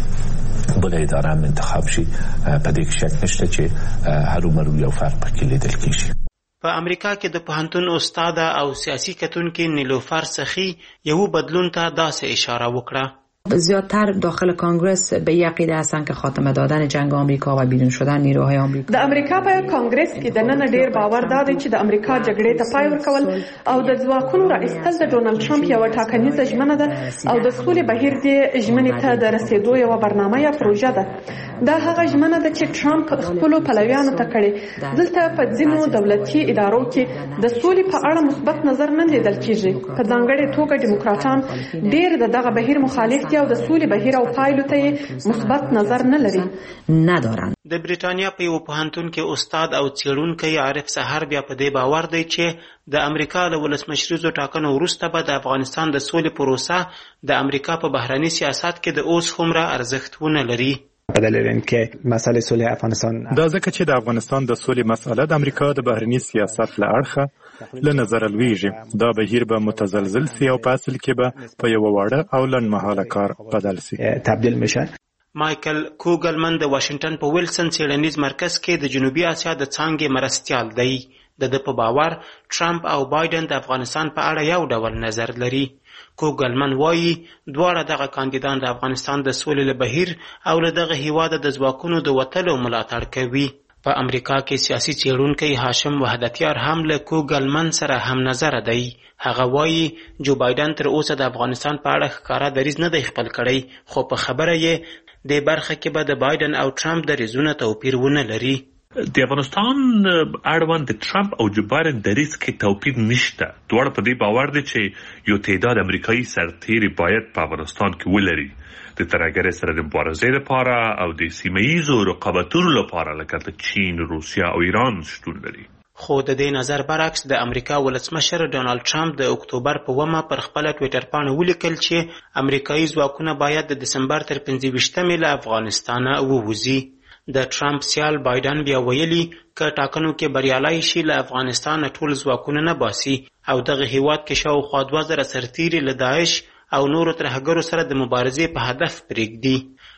بل اداره هم انتخاب شي، په دې کې شک نشته چې هرومرو یو فرق پکې لیدل کېږي. په امریکا کې د پوهنتون استاده او سیاسي کتونکې نیلوفر سخی یو بدلون ته داسې اشاره وکړه. زیادتر داخل کانگرس به این عقیده هستن که خاتمه دادن جنگ آمریکا و بیرون شدن نیروهای آمریکا. د امریکا په کانگرس کې د نن ډیر باور دادی چې د امریکا جګړې ته پای ورکول او د ځواکونو راایستل د ډونالد ټرمپ یو ټاکنیزه ژمنه ده او د سولې بهیر دی ژمنې ته د رسیدو یو برنامه یا پروژه ده. دا هغه ژمنه ده چې ټرمپ خپل پلویانو ته کړي. دلته په ځینو دولتي ادارو کې د سولې په اړه مثبت نظر نه لیدل کیږي. په ځانګړې توګه ډیموکراټان ډیر دغه بهیر مخالف او د سولې بهیر او پایلو ته مثبت نظر نه لري ندارن. د بریټانیا په یو پوهنتون کې استاد او څېړونکی عارف سحر بیا په دې باور دی چې د امریکا له ولسمشریزو ټاکنو وروسته به د افغانستان د سولې پروسه د امریکا په بهرني سیاست کې د اوس هومره ارزښت ونه لري. په دلیل اینکه مسئله صلح افغانستان دا ځکه چې د افغانستان د سولې مسئله د امریکا د بهرني سیاست له اړخه له نظر لویږي. دا بهیر به متزلزل سي او په اصل کې به په یو واړه او لنډمهاله کار بدل سي تبدیل میشه. مایکل کوګلمن د واشنگټن په ویلسن څېړنیز مرکز کې د جنوبي اسیا د څانګې مرستیال دی. د ده په باور ټرمپ او بایدن د افغانستان په اړه یو ډول نظر لري. کوګلمن وایي دواړه دغه کاندیدان د افغانستان د سولې له بهیر او له دغه هیواده د ځواکونو د وتلو ملاتړ کوي. په امریکا کې سیاسي څېړونکی هاشم وحدتیار هم له کوګلمن سره هم نظر دی. هغه وایي جو بایدن تر اوسه د افغانستان په اړه ښکاره دریځ نه دی خپل کړی، خو په خبره یې د برخه کې به د بایدن او ټرمپ دریځونه توپیر ونه لري. د افغانستان اړوند د ټرمپ او جو بایدن دریځ کې توپیر نشته. دواړه په دې باور دي چې یو تعداد امریکایي سرتیري باید په افغانستان کې ولري د ترهګرۍ سره د مبارزې لپاره او د سیمه ییزو رقابتونو لپاره لکه د چین، روسیه او ایران شتون لري. خو د دې نظر برعکس د امریکا ولسمشر ډونالد ټرمپ د اکتوبر په اوومه پر خپله ټویټر پاڼه ولیکل چې امریکایي ځواکونه باید د دسمبر تر پنځه ویشتمې له افغانستانه ووځي. د ټرمپ سیال بایدن بیا ویلي که ټاکنو کې بریالی شي له افغانستانه ټول ځواکونه نه باسي او دغه هیواد کې شاوخوا دوه زره سرتیري له داعش او نورو ترهګرو سره د مبارزې په هدف پرېږدي.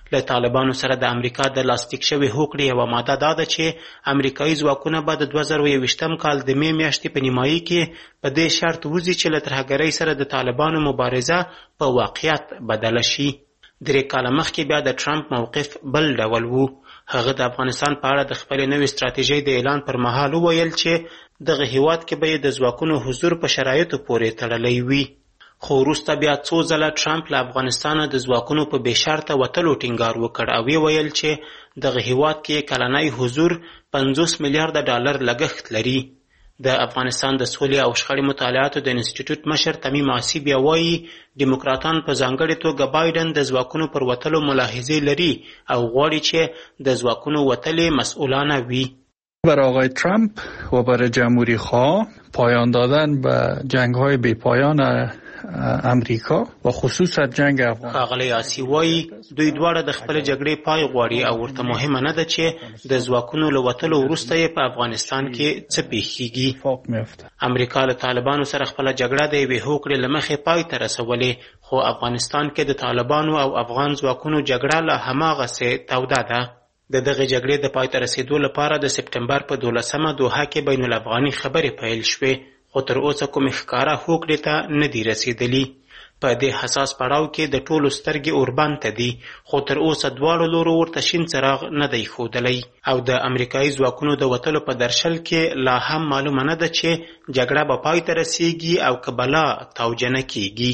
له طالبانو سره د امریکا د لاسلیک شوې هوکړې یوه ماده دا ده چې امریکایي ځواکونه به د دوه زره یوویشتم کال د مې میاشتې په نیمایي کې په دې شرط وځي چې له ترهګرۍ سره د طالبانو مبارزه په واقعیت بدله شي. درې کاله مخکې بیا د ټرمپ موقف بل ډول و. هغه د افغانستان په اړه د خپلې نوې ستراتیژۍ د اعلان پر مهال وویل چې دغه هیواد کې به یې د ځواکونو حضور په شرایطو پورې تړلی وي. خو وروسته بیا څو ځله ټرمپ له افغانستانه د ځواکونو په بې شرطه وتلو ټینګار وکړ او ویې ویل چې دغه هیواد کې کلنی حضور پنځوس میلیارده ډالر لګښت لري. د افغانستان د سولې او شخړې مطالعاتو د انسټیټیوټ مشر تمیم عاصي بیا وایي ډیموکراتان په ځانګړې توګه بایډن د ځواکونو پر وتلو ملاحظې لري او غواړي چې د ځواکونو وتلې مسئولانه وي. برای آقای ترامپ و برای جمهوری خواه پایان دادن به جنگ‌های بی پایان امریکا و خصوصا جنگ افغان. ښاغلی عاصي وایي دوی دواړه د خپلې جګړې پای غواړي او ورته مهمه نه ده چې د ځواکونو له وتلو وروسته یې په افغانستان کې څه پیښیږي. امریکا له طالبانو سره خپله جګړه د یوې هوکړې له مخې پای ته رسولې، خو افغانستان کې د طالبانو او افغان ځواکونو جګړه لا هماغسې توده ده. د دغې جګړې د پای ته رسېدو لپاره د سپټمبر په دولسمه دوحه کې بین الافغاني خبرې پیل شوې، خو تر اوسه کومې ښکاره هوکړې ته نه دي رسېدلي. په دې حساس پړاو کې د ټولو سترګې اوربند ته دي، خو تر اوسه دواړو لورو ورته شین څراغ نه دی ښودلی او د امریکایي ځواکونو د وتلو په درشل کې لا هم معلومه نه ده چې جګړه به پای ته رسېږي او که بلا توجه نه کېږي.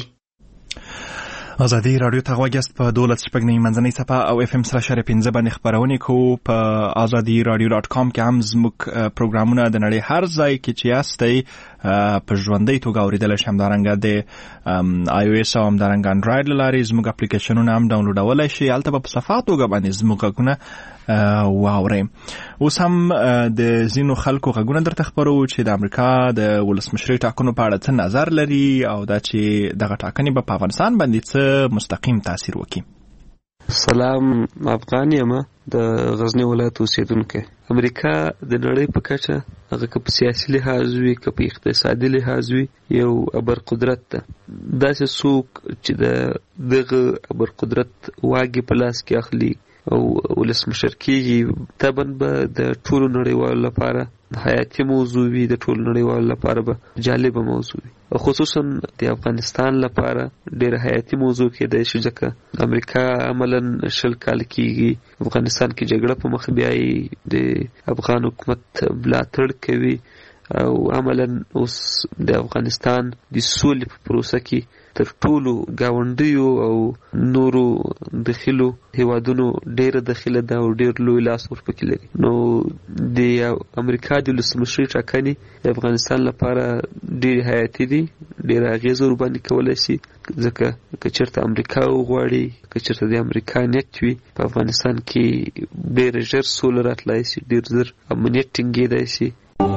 ازادي رادیو ته غوږ یاست په دولس شپږ نیم منځنۍ څپه او اف ام سره شر پنځه باندې خپرونې کوو. په ازادي رادیو ډاټ کام کې هم زموږ پروګرامونه د نړۍ هر ځای کې چې یاستئ په ژوندۍ توګه اورېدلی شي. همدارنګه د آی او ایس او همدارنګه انډراید له لارې زموږ اپلیکیشنونه هم ډاونلوډولی شي. هلته به په صفا توګه باندې زموږ غږونه واورئ. اوس هم د ځینو خلکو غږونه درته خپرو چې د امریکا د ولسمشرۍ ټاکنو په اړه څه نظر لري او دا چې دغه ټاکنې به په افغانستان باندې څه مستقیم تاثیر وکړي. سلام، افغان یم، د غزنی ولایت اوسیدونکی. امریکا د نړۍ په کچه هغه که په سیاسي لحاظ وي که په اقتصادي لحاظ وي یو ابر قدرت ده. داسې څوک چې د دغه ابر قدرت واګې په لاس کې اخلي او ولسمشر کېږي، طبعا به د ټولو نړیوالو لپاره حیاتي موضوع وي، د ټولو نړیوالو لپاره به جالبه موضوع وي، خصوصا د افغانستان لپاره ډېره حیاتي موضوع کېدای شي ځکه امریکا عملا شل کال کېږي افغانستان کې جګړه په مخ بیایي، د افغان حکومت ملاتړ کوي او عملا اوس د افغانستان د سولې په پروسه کې تر ټولو ګاونډیو او نورو دخیلو هیوادونو ډېره دخیله ده او ډېر لوی لاس ورپکې لري. نو د امریکا د ولسمشرۍ ټاکنې د افغانستان لپاره ډېرې حیاتي دي، ډېره اغېزه ورباندې کولی شي ځکه که چېرته امریکا وغواړي، که چېرته د امریکا نیت وي، په افغانستان کې ډېره ژر سوله راتلی شي، ډېر ژر امنیت ټینګېدی شي.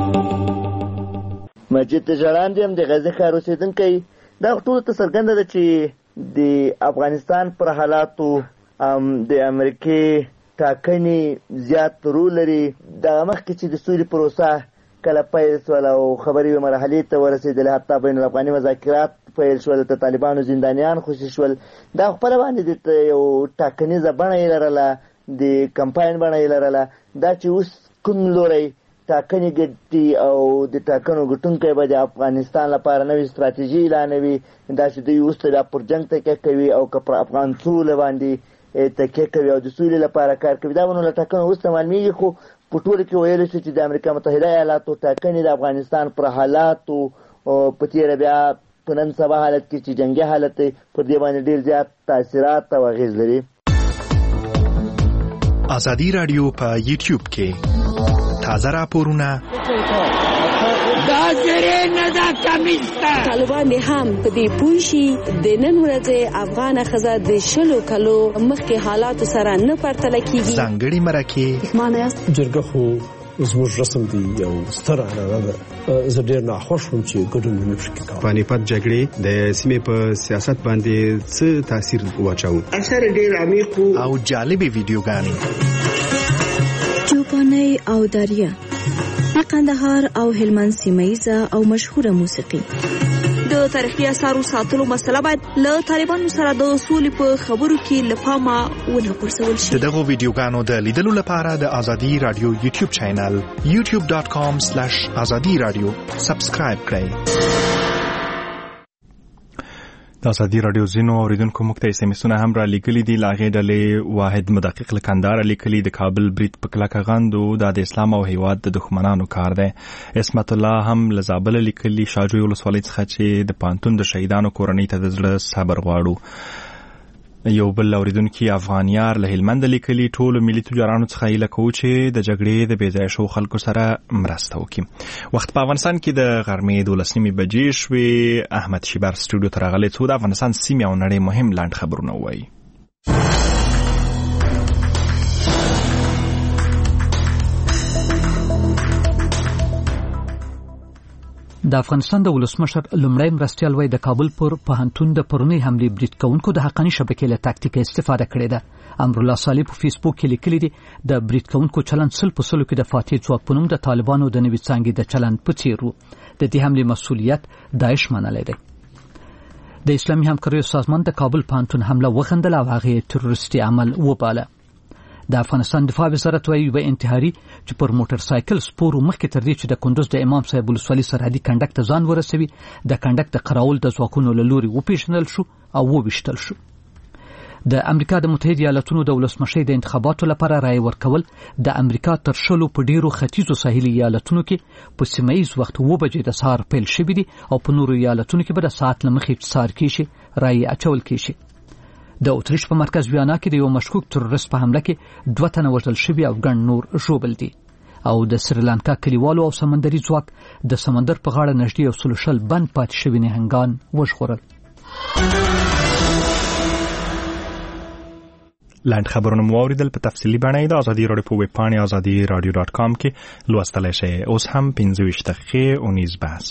مجید جړاند یم، د غزني ښار اوسېدونکی. دا ټولو ته څرګنده ده چې د افغانستان پر حالاتو د امریکې ټاکنې زیات رول لري. دغه مخکې چې د سولې پروسه کله پیل شول او خبرې مرحلې ته ورسېدلې، حتی بین الافغاني مذاکرات پیل شول، د طالبانو زندانیان خوشي شول، دا خپله باندې د یو ټاکنیزه بڼه یې لرله، د کمپاین بڼه یې لرله. دا چې اوس کوم لوری ټاکنې ګټي او د ټاکنو ګټونکی به د افغانستان لپاره نوې ستراتیژي اعلانوي، دا چې دوی اوس ته پر جنګ تکیه کوي او که پر افغان سوله باندې تکیه کوي او د سولې لپاره کار کوي، دا به نو له ټاکنو وروسته معلومېږي. خو په ټوله کې ویلی شو چې د امریکا متحده ایالاتو ټاکنې د افغانستان پر حالاتو په تېره بیا په نن سبا حالت کې چې جنګي حالت دی پر دې باندې ډېر زیات تاثیرات او اغېز لري. ازادي راډیو په یوټیوب کې تازه راپورونه دا زری نه دا کمیسته طالبان هم په دې پوه شي د نن ورځې افغان ښځه د شلو کلو مخکې حالاتو سره نه پرتله کېږي. ځانګړې مرکې جرګه خو زموږ رسم دی، یو ستر عنعنه ده. زه ډېر ناخوښ وم چې ګډون مې پکې کاوه. پانیپت جګړې د سیمې په سیاست باندې څه تاثیر واچاوه؟ اثر ډېر عمیق او جالبې ویډیوګانې، چوپانۍ او داریه، قندهار او هلمند سیمه ییزه او مشهوره موسیقي، د د تاریخي اثارو ساتلو مسله باید له طالبانو سره د سولې په خبرو کې له پامه ونه غورځول شي. د دغو ویډیوګانو د لیدلو لپاره د ازادي رادیو یوټیوب چینل یوټیوب ډاټ کام سلیش ازادي رادیو سبسکرایب کړئ. د ازادي رادیو زینو اوریدونکو موږ ته اسمسونه هم را لیکلي دي. لاغې ډلې واحد مدقق لکندار لیکلي د کابل برید په کلکه غندو دا د اسلام او هیواد د دښمنانو کار دی. اسمت الله هم له زابل لیکلي شاجوی ولسوالۍ څخه چې د پانتون د شهیدانو کورنۍ ته د زړه صبر غواړو. یو بل اوریدونکو افغانیار له هلمند لیکلي ټول ملي تجارانو څخه هیله کوو چې د جګړې د بې ځایه شو خلکو سره مرسته وکړي. وخت په افغانستان کې د غرمې دولس نیمې بجې شوې. احمد شیبر سټوډیو ته راغلی څو د افغانستان سیمې او نړۍ مهم لاند خبرونه ووایي. د افغانستان د ولسمشر لومړی مرستیال وای د کابل پر پوهنتون د پرونی حمله برید کوونکو د حقاني شبکې له تاکتیک استفاده کړې ده. امرالله صالح په فیسبوک کې لیکلي دي د برید کوونکو چلند سل په سلو کې د فاتح ځواک په نوم د طالبانو د نوي څانګې د چلند په څیر وو. د دې حمله مسؤلیت داعش منلی دی. د اسلامي همکاریو سازمان د کابل پوهنتون حمله وغندله او هغه تروریستي عمل وباله. د افغانستان دفاع وزارت وايي یو انتحاري چې پر موټر سایکل سپورو مخکې تر دې چې د کندوز د امام صاحب ولسوالۍ سرحدي کنډک ته ځان ورسوي د کنډک د قراول د ځواکونو له لوري وپیژندل شو او وویشتل شو. د امریکا د متحده ایالاتونو د ولسمشۍ د انتخاباتو لپاره رای ورکول د امریکا تر شلو په ډیرو ختیځو ساحلي ایالاتونو کې په سیمایي وخت و بجې د سهار پیل شوی دي او په نورو ایالاتونو کې به د ساعت لمخې سهار کېشي رای اچول کېشي. د اتریش په مرکز ویانا کې د یو مشکوک تروریست په حمله کې دوه تنه وژل شوي او ګڼ نور ژوبل دي. او د سریلانکا کلیوالو او سمندري ځواک د سمندر په غاړه نږدې یو سل شل بند پاتې شوي نهنګان وژغورل. لاند خبرونه مو اوریدل په تفصیلي بڼه د ازادي رادیو په ویب پاڼې ازادي رادیو ډاټ کام کې لوستلی شئ. اوس هم پنځه ویشت دقیقې اونیز بحث.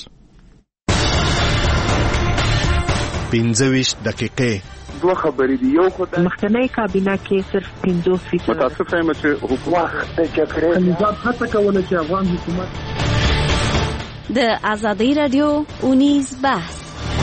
پنځه ویشت دقیقې دوه خبرې دي. یو خو د مخکنی کابینه کې صرف پنځوس فیصد متاسف یم چې حکومت د جګړې نظام هڅه کوله چې افغان حکومت د ازادي رادیو اونیز بحث.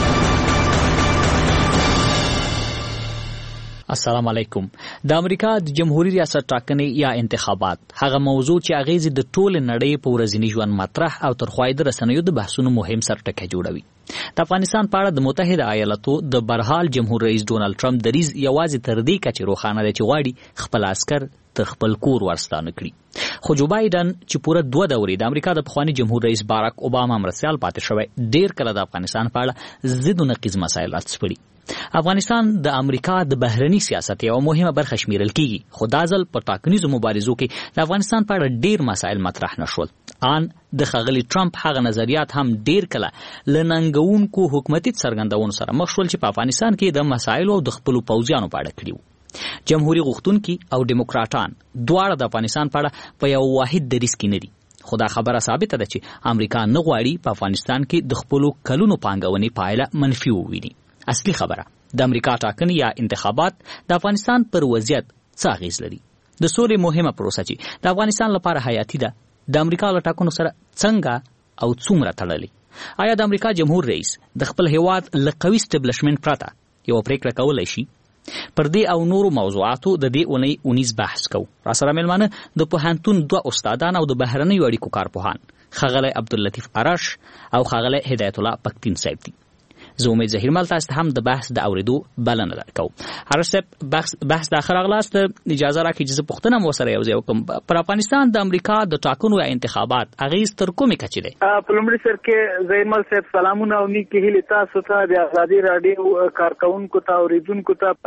السلام علیکم. د امریکا د جمهوریت ریاست ټاکنې یا انتخابات هغه موضوع چې اغیزې د ټول نړۍ په ورځني ژوند مطرح او تر خوای د رسنیو د بحثونو مهم سرټکی جوړوي. د افغانستان په اړه د متحده ایالاتو د برحال جمهور رئیس ډونالد ټرمپ دریځ یوازې تر دې کچې روښانه دی چې غواړي خپل عسکر تر خپل کور ورستانه کړي. خو جو بایدن چې پوره دوه دورې د امریکا د پخوانی جمهور رئیس باراک اوباما مرستیال پاتې شوی ډیر کله د افغانستان په اړه ضد او نقیض مسایل راڅپړي. افغانستان د امریکا د بهرني سیاست یو مهمه برخه شمیرل کیږي. خو دا ځل په ټاکنیزو مبارزو کې د افغانستان په اړه ډیر مسایل مطرح نشول. ان د ښاغلي ټرمپ هغه نظریات هم ډیر کله لننګونکو حکومتي څرګندونو سره مخ شول چې په افغانستان کې د مسایلو د خپل پوځیانو په اړه کړیو. جمهوریت غوښتونکي او دیموکراټان دواړه د افغانستان په اړه په یو واحد دریځ کې نه دي. خو دا خبره ثابته ده چې امریکا نه غواړي په افغانستان کې د خپل کلونو پانګونې پایله منفي وویني. اصلي خبره د امریکا ټاکنې یا انتخابات د افغانستان پر وضعیت څه اغیز لري. د سولې مهمه پروسه چې د افغانستان لپاره حیاتي ده د امریکا له ټاکنو سره څنګه او څومره تړلې. آیا د امریکا جمهور رئیس د خپل هیواد له قوي اسټابلیشمنټ پرته یو پریکړه کولی شي؟ پر دې او نورو موضوعاتو د دې اونۍ اونیز بحث کوو. را سره مېلمانه د پوهنتون دوه استادان او د بهرنیو اړیکو کارپوهان ښاغلی عبداللطیف ارش او ښاغلی هدایت الله پکتین صاحب دي. زه امید زهیر مل تاسو ته هم د بحث د اوریدو بلنه درکوم. ارش صاحب بحث بحث د اخر اغلاست اجازه راکړئ چې زه پوښتنه مو سره یو ځای وکړم. پر افغانستان د امریکا د ټاکنو یا انتخابات اغیز تر کومې کچې دی؟ په لومړي سر کې زهیر مل صاحب سلامونه او نیکې هیلې تاسو ته د ازادي راډیو کارکونکو ته اوریدونکو ته.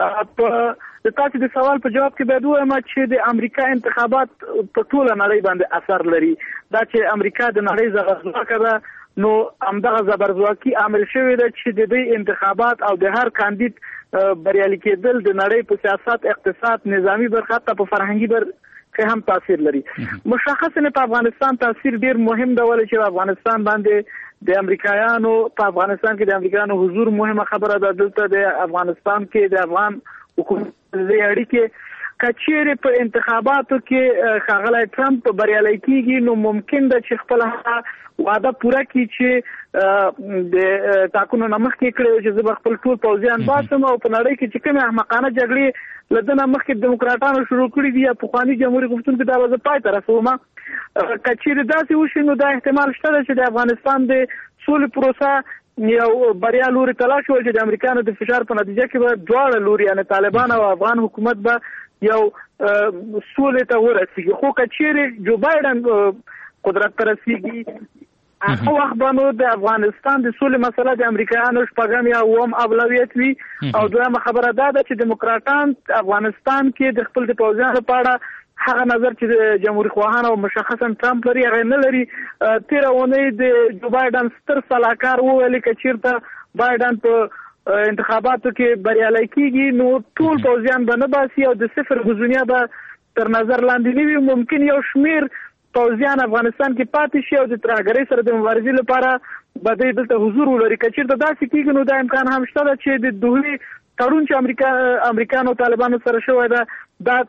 د تاسو د سوال په جواب کې باید ووایم چې د امریکا انتخابات په ټوله نړۍ باندې اثر لري. دا چې امریکا د نړۍ زغرځواکه ده نو همدغه زبرځواکي عامل شوی دی چې د دې انتخابات او د هر کاندید بریالي کېدل د نړۍ په سیاست، اقتصاد، نظامی برخه ته په فرهنګي برخه هم تاثیر لري. مشخصا په افغانستان تاثیر ډیر مهم دی ولې چې افغانستان باندې د امریکایانو په افغانستان کې د امریکایانو حضور مهمه خبره ده. دلته د افغانستان کې د افغان حکومت د اړیکې کچېره په انتخاباتو کې ښاغلی ټرمپ بریالی کیږي نو ممکن ده چې خپل وعده پوره کړي چې د ټاکنو نه مخکې کړی چې زه به خپل ټول پوځیان باسم او په نړۍ کې چې کومې احمقانه جګړې له ده نه مخکې دیموکراتانو شروع کړي دي یا پخواني جمهوري غوښتونکي دا به زه پای ته رسوم. که چیرې داسې وشي نو دا احتمال شته ده چې د افغانستان د سولې پروسه یو بریا لوري ته لاړ شي چې د امریکانو د فشار په نتیجه کې به دواړه لوري یعنې طالبان او افغان حکومت به یو سولې ته ورسیږي. خو که چیرې جو بایډن قدرت ته رسیږي هغه وخت به نو د افغانستان د سولې مسله د امریکایانو شپږم یا اووم اولویت وي. او دویمه خبره دا ده چې دیموکراتان افغانستان کې د خپل د پوځیانو په اړه هغه نظر چې د جمهوریت خواهان او مشخصا ټرمپ لري هغه نه لري. تیره اونۍ د جو بایډن ستر سلاکار وویل چې چیرته بایډن په انتخاباتو کې بریالی کیږي نو ټول پوځیان به نه باسي او د صفر ګزونیه به تر نظر لاندې نه وي. ممکن یو شمیر پوځیان افغانستان کې پاتې شي او د ترهګرۍ سره د مبارزې لپاره به دوی دلته حضور ولري. که چیرته داسې کیږي نو دا امکان هم شته ده چې د دوی تړون چې امریکا امریکانو طالبانو سره شوی ده دا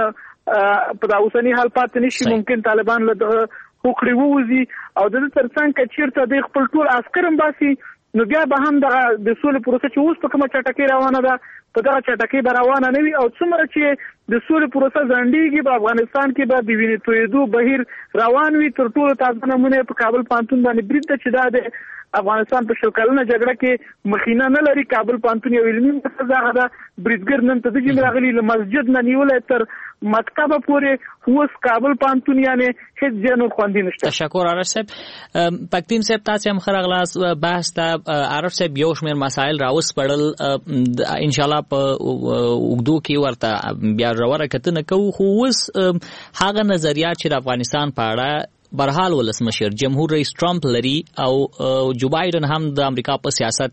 په دا اوسنی حال پاتې نشي. ممکن طالبان له هوکړې ووځي او د دې ترڅنګ که چیرته د خپل ټول عسکر هم باسي نو بیا به هم د سولې پروسه چې اوس په کومه چټکۍ روانه ده په دغه چټکۍ به روانه نه وي او څومره چې د سولې پروسه ځنډېږي په افغانستان کې به د وینې تویېدو بهیر روان وي. تر ټولو تازه نمونه په کابل پوهنتون باندې برید ده چې دا د افغانستان په شل کلنه جګړه کې مخینه نه لري. کابل پوهنتون یو علمي مرکز هغه ده بریدګر نن ته دغه راغلي له مسجد نه نیولای تر مکتبه پورې اوس کابل پوهنتون یعنی هیڅ ځای نور خوندي نشته. تشکر آرش صاحب. پکتین صاحب تاسو هم خرغلاس بحث ته آرش صاحب یو شمېر مسایل راوس پړل ان شاء الله په وګدو کې ورته بیا ژوره کتنه کوو. خو اوس هغه نظریات چې د افغانستان په اړه برحال ولسمشر جمهور رئیس ټرمپ لري او جو بایډن هم د امریکا په سیاست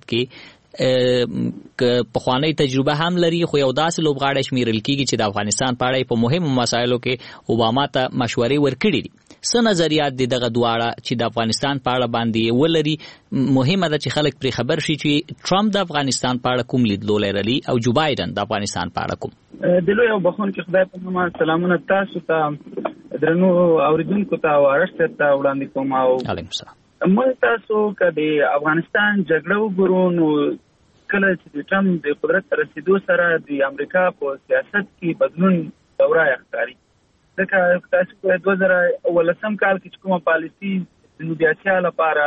کې پخوانی تجربه هم لري خو یو داسې لوبغاړی شمیرل کیږي چې د افغانستان په اړه په مهمو مسایلو کې اوباما ته مشورې ورکړي دي. څه نظریات دي دغه دواړه چې د افغانستان په اړه باندې ولري؟ مهمه ده چې خلک پرې خبر شي چې ټرمپ د افغانستان په اړه کوم لیدلوری لري او جو بایډن د افغانستان په اړه کوم. د لوی او بخون کې خدای په نوم سلامونه تاسو ته درنو اوریدونکو ته او ارشد ته وړاندې کوم. او علیکم السلام. موږ تاسو کدي افغانستان جګړه وګورو نو کله چې د ټرمپ د قدرت رسیدو سره د امریکا په سیاست کې بدلون دوره ښکاري. ځکه تاسو په دوه زره ولسم کال کې کومه پالیسي د جنوبي اسیا لپاره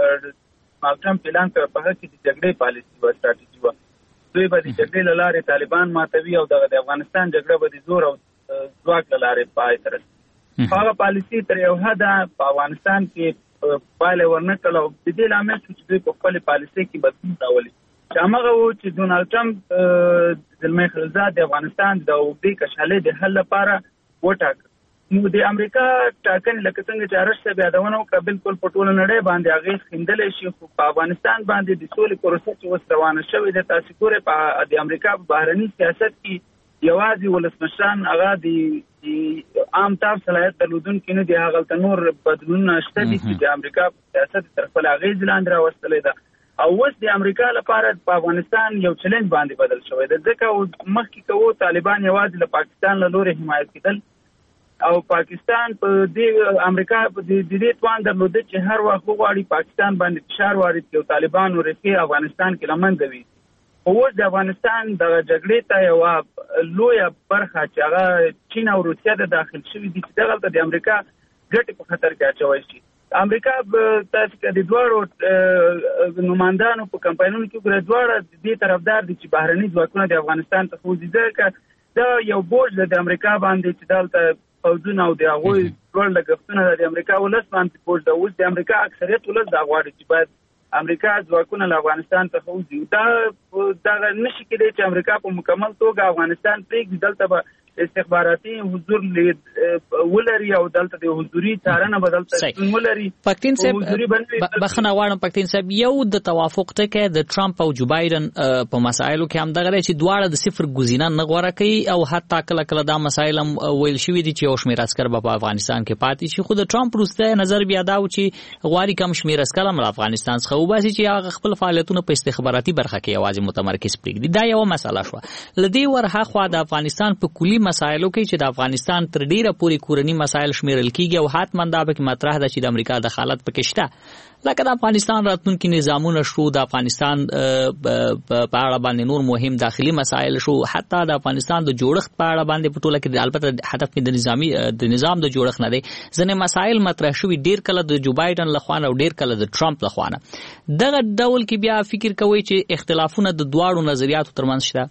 ټرمپ اعلان کړ په هغه کې د جګړې پالیسي و ستراتیژي و. دوی به د جګړې له لارې طالبان ماتوي او د افغانستان جګړه به د زور او ځواک له لارې پای ته رسي. هغه پالیسي تر یو حده په افغانستان کې پایله ورنکړه او د دې لامل چې دوی په خپل پالیسي کې بدلون راولي. چې هغه و چې ډونالډ ټرمپ زلمی خلیلزاد د افغانستان د اوږدې کشالۍ د حل لپاره وټاک. نو د امریکا ټاکنې لکه څنګه چې ارش صاحب یادونه وکړه بالکل په ټوله نړۍ باندې اغېز ښندلی شي خو په افغانستان باندې د سولې پروسه چې اوس روانه شوې ده تاسو ګورئ په د امریکا په بهرني سیاست کې یوازې ولسمشران هغه د عام طرف صلاحیت درلودونکي نه دي. هغلته نور بدلونونه شته دي چې د امریکا په سیاست تر خپل اغېز لاندې راوستلی ده او اوس د امریکا لپاره په افغانستان یو چلنج باندې بدل شوی ده. ځکه مخکې کوو طالبان یوازې له پاکستان له لورې حمایت کېدل او پاکستان په دې امریکا په دې توان درلوده چې هر وخت وغواړي پاکستان باندې فشار وارد کړي او طالبانو ریښې افغانستان کې له منځه وي. اوس د افغانستان د جګړې ته یوه لویه برخه چې هغه چین او روسیه د داخل شوي دي چې دغلته د امریکا ګټې په خطر کې اچوی شي. امریکا تاسو کې د دواړو نمائندانو په کمپاینونو کې ګره دواړه د دې طرفدار دي چې بهرني ځواکونه د افغانستان ته خوځي. ځکه دا یو بوج د امریکا باندې چې دلته فوجونه او د هغوی ټول لګښتونه د امریکا ولس باندې بوج ده. اوس د امریکا اکثریت ولس دا غواړي چې باید امریکا ځواکونه له افغانستان څخه وځي. دا دا نشي کېدای چې امریکا په مکمل توګه افغانستان پرېږدي. دلته به استخباراتي حضور ولري او دلته د حضوري څارنه به دلته ولري. پکتین صاحب بخښنه غواړم پکتین صاحب یو د توافق ټکی د ټرمپ او جو بایډن په مسایلو کې هم دغه چې دواړه د صفر ګزینه نه غوره کوي او حتی کله کله دا مسایل هم ویل شوي دي چې یو شمېر عسکر به په افغانستان کې پاتې شي. خو د ټرمپ وروستی نظر بیا دا و چې غواړي کم شمېر عسکر هم له افغانستان څخه وباسي چې هغه خپل فعالیتونه په استخباراتي برخه کې یوازې متمرکز پرېږدي. دا یوه مسله شوه. له دې ورهاخوا د افغانستان په کلي مسایلو کې چې د افغانستان تر ډیره پوري کورنی مسایل شمیرل کیږي او حتماً دا به مطرح ده چې د امریکا دخالت پکې شته، لکه د افغانستان راتلونکي نظامونه شو، د افغانستان په اړه باندې نور مهم داخلي مسایل شو، حتی د افغانستان د جوړښت په اړه باندې په ټوله کې البته هدف د نظامی د نظام د جوړښت نه دی، ځنې مسایل مطرح شوي ډیر کله د جو بایدن لخوا او ډیر کله د ټرمپ لخوا. دغه ډول کې بیا فکر کوي چې اختلافونه د دواړو نظریاتو ترمنځ شته.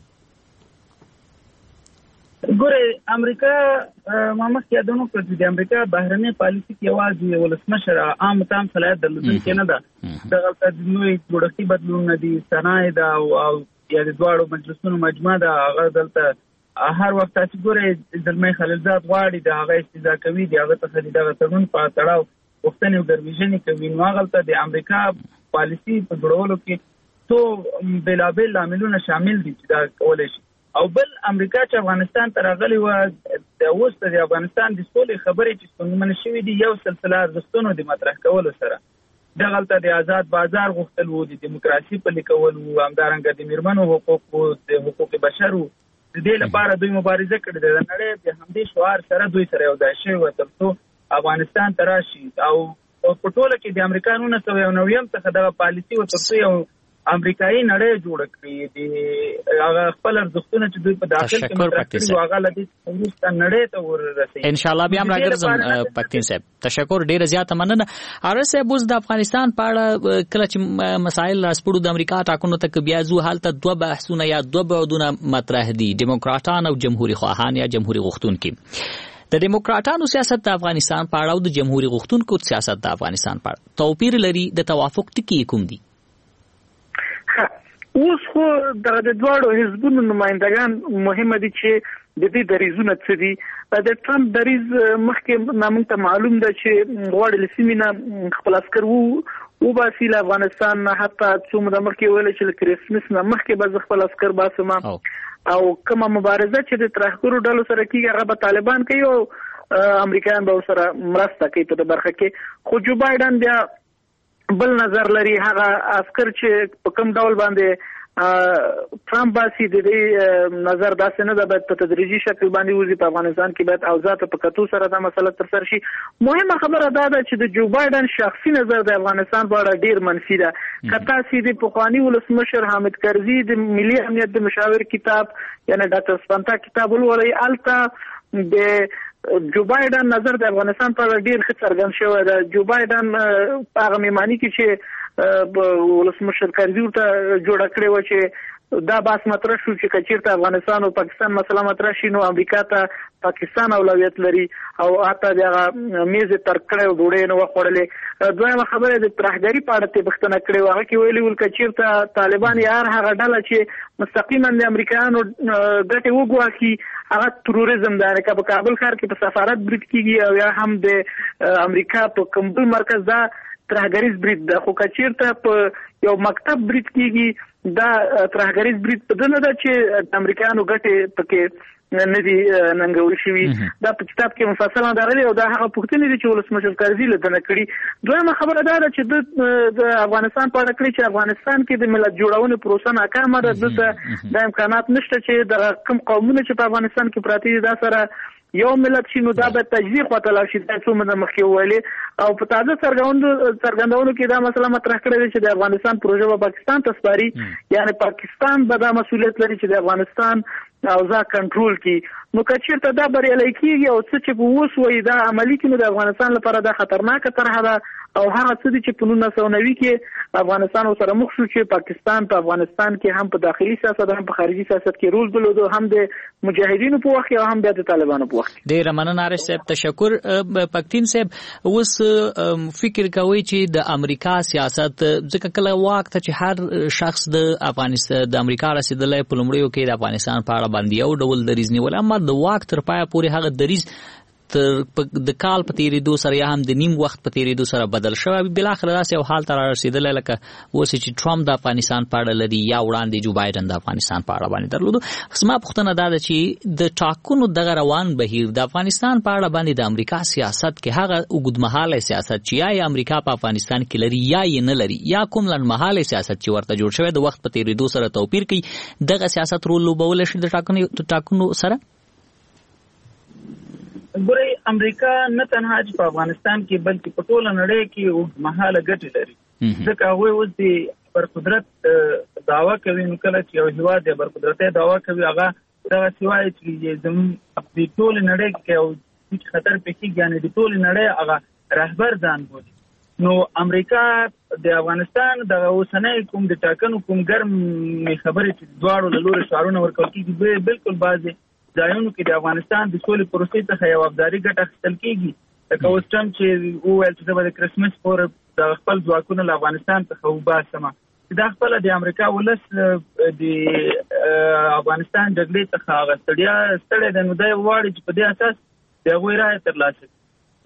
ګوره امریکا ما مخکې یادونه کړه چې د امریکا بهرنۍ پالیسي کې یوازې ولسمشر عام تام صلاحیت درلودونکی نه ده، دغلته د نوې جوړښتي بدلونونه دي، صنایع ده او یا د دواړو مجلسونو مجموعه ده، هغه دلته هر وخت چې ګوره زلمی خلیلزاد غواړي د هغه استیضا کوي، د هغه څخه د دغه تړون په تړاو پوښتنې او ګرمیژنې کوي، نو هغلته د امریکا پالیسي په جوړولو کې څو بېلابېل لاملونه شامل دي چې دا کولی شي. او بل امریکا چې افغانستان ته راغلی و، د اوس د افغانستان د سولې خبرې چې ستونزمنې شوې دي یو سلسله ارزښتونو د مطرح کولو سره، دغلته د آزاد بازار غوښتل وو، د دیموکراسي پلي کول وو، همدارنګه د میرمنو حقوق وو، د حقوق بشر وو، د دې لپاره دوی مبارزه کړې ده. د نړۍ د همدې شعار سره دوی سره یو ځای شوي وو تر څو افغانستان ته راشي، او په ټوله کې د امریکا نولس سوه یو نویم څخه دغه پالیسي و تر څو یو امریکایي نړۍ جوړ کړي، د هغه خپل ارزښتونه چې دوی په داخل کې مطرح کړي وو هغه له دې وروسته نړۍ ته ورسوي. ان شاء الله بیا هم راګرځم پښتین صاحب، تشکر ډیره زیاته مننه. ارس صاحب اوس د افغانستان په اړه کله چې مسایل راسپړو د امریکا ټاکنو ته بیا زو حالت دوه بحثونه یا دوه بعدونه مطرح دي، دیموکراتان او جمهوریت خواهان یا جمهوریت غوښتونکي. د دیموکراتانو سیاست د افغانستان په اړه او د جمهوریت غوښتونکو سیاست د افغانستان په اړه توپیر لري، د توافق ټکي کوم دي؟ اوس خو د دواړو حزبونو نمائندگان مهمه دي چې د دې دریزونه څه دي. د ټرمپ دریز مخکې نامون ته معلوم ده چې غواړي له سیمې نه خپل عسکر وباسي له افغانستان نه، حتی څو موده مخکې ویل چې له کرسمس نه مخکې به زه خپل عسکر باسم، او کومه مبارزه چې د ترهګرو ډلو سره کېږي هغه به طالبان کوي او امریکایان به ورسره مرسته کوي په دې برخه کې. خو جو بایدن بیا بل نظر لري، هغه عسكر چې په کوم ډول باندې ټرمپ باسي د دې نظر داسې نه ده، باید په تدریجي شکل باندې وځي په افغانستان کې، باید اوضاع ته په کتو سره دا مسله ترسره شي. مهمه خبره دا ده چې د جو بایدن شخصي نظر د افغانستان په اړه ډیر منفي ده. کتا سي د پخوانی ولسمشر حامد کرزي د ملي امنیت د مشاور کتاب یعنی ډاکټر سپانتا کتاب ولولي، الته د جو بایدن نظر د افغانستان په اړه ډیر ښه څرګند شوی ده. جو بایدن په هغه میمانی کې چې ولسمشر کرزي ورته جوړه کړې وه چې دا باس مطرح شو چې کچیرته افغانستان او پاکستان مسله مطرح شي نو امریکا ته پاکستان اولویت لري او حتی دغه میز تر کړه ډوړې نو خوړلې. دویمه خبره د ترهګری په اړه ته بختنه کړې واغه کې ویلي ول کچیرته طالبان یار هغه ډله چې مستقیما د امریکایانو ګټه وګواکي هغه تروریزم ده، لکه په کابل ښار کې په سفارت برید کیږي او یا هم د امریکا په کمبل مرکز دا ترهګریز برید ده. خو کچیرته په یو مکتب برید کیږي دا ترهګریز برید په دنه ده چې د امریکایانو ګټه پکې نه دي ننګول شوی. دا په کتاب کې مفصل راغلي او دا هغه پوښتنې دي چې ولسمشر کرزي له دنه کړي. دویمه خبره دا ده چې د افغانستان په اړه کړي چې افغانستان کې د ملت جوړونې پروسه ناکامه ده، د امکانات نشته چې د کوم قومونه چې په افغانستان کې پراته دي دا سره یو ملت شي، نو دا به تجزیه خواته لاړ شي. دا څو موده مخکې ویلې او په تازه څرګندونو کې دا مسله مطرح کړې ده چې د افغانستان پروژه به پاکستان ته سپاري، یعنی پاکستان به دا مسؤلیت لري چې د افغانستان اوضاع کنټرول کړي. نو کچیرته دا بریالي کېږي او څه چې په اوس وایي دا عملي کړي نو د افغانستان لپاره دا خطرناکه طرحه ده او هغه څه دي چې په نولس سوه نوي کې افغانستان سره مخ شو چې پاکستان په افغانستان کې هم په داخلي سیاست هم په خارجي سیاست کې رول درلود، هم د مجاهدینو په وخت او هم د طالبانو په وخت. ډیر مننه عارف صاحب، تشکر. پښتین صاحب اوس فکر کوي چې د امریکا سیاست ځکه کله وخت چې هر شخص د افغانستان د امریکا رسیدلې په لومړیو کې د افغانستان په اړه باندې یو ډول دریز نیول، اما د وخت تر پای پورې هغه دریز تر د کال په تیریدو سره یا هم د نیم وخت په تیریدو سره بدل شوی. بل اخر داسې یو حال ته رسیدلی لکه اوس چې ټرمپ د افغانستان په اړه لري یا وړاندې جو بایدن د افغانستان په اړه باندې درلودو. زما پوښتنه دا ده چې د ټاکنو دغه روان بهیر د افغانستان په اړه باندې د امریکا سیاست کې هغه اوږدمهاله سیاست چې یا امریکا په افغانستان کې لري یا یې نه لري یا کوم لنډمهاله سیاست چې ورته جوړ شوی د وخت په تیریدو سره توپیر کوي، دغه سیاست رول لوبولی شي د ټاکنو سره؟ ګورئ امریکا نه تنها چې په افغانستان کې بلکې په ټوله نړۍ کې اوږدمهاله ګټې لري ځکه هغوی اوس د برقدرت دعوه کوي. نو کله چې یو هېواد د برقدرتۍ دعوه کوي هغه دغسې وایي چې زموږ د ټولې نړۍ کې یو هیڅ خطر پېښېږي یعنې د ټولې نړۍ هغه رهبر ځان بولي. نو امریکا د افغانستان د اوسنۍ کوم د ټاکنو کوم ګرمې خبرې چې دواړو له لورې شعارونه ورکول کېږي بلکل بعضې ځایونو کې د افغانستان د سولې پروسې څخه یو ابداري ګټه اخیستل کېږي. لکه اوس ټرمپ چې وویل چې زه به د کرسمس پورې د خپل ځواکونه له افغانستان څخه وباسم، چې دا خپله د امریکا ولس د افغانستان جګړې څخه هغه ستړیا ستړی دی، نو دی غواړي چې په دې اساس د هغوی رایه ترلاسه کړي.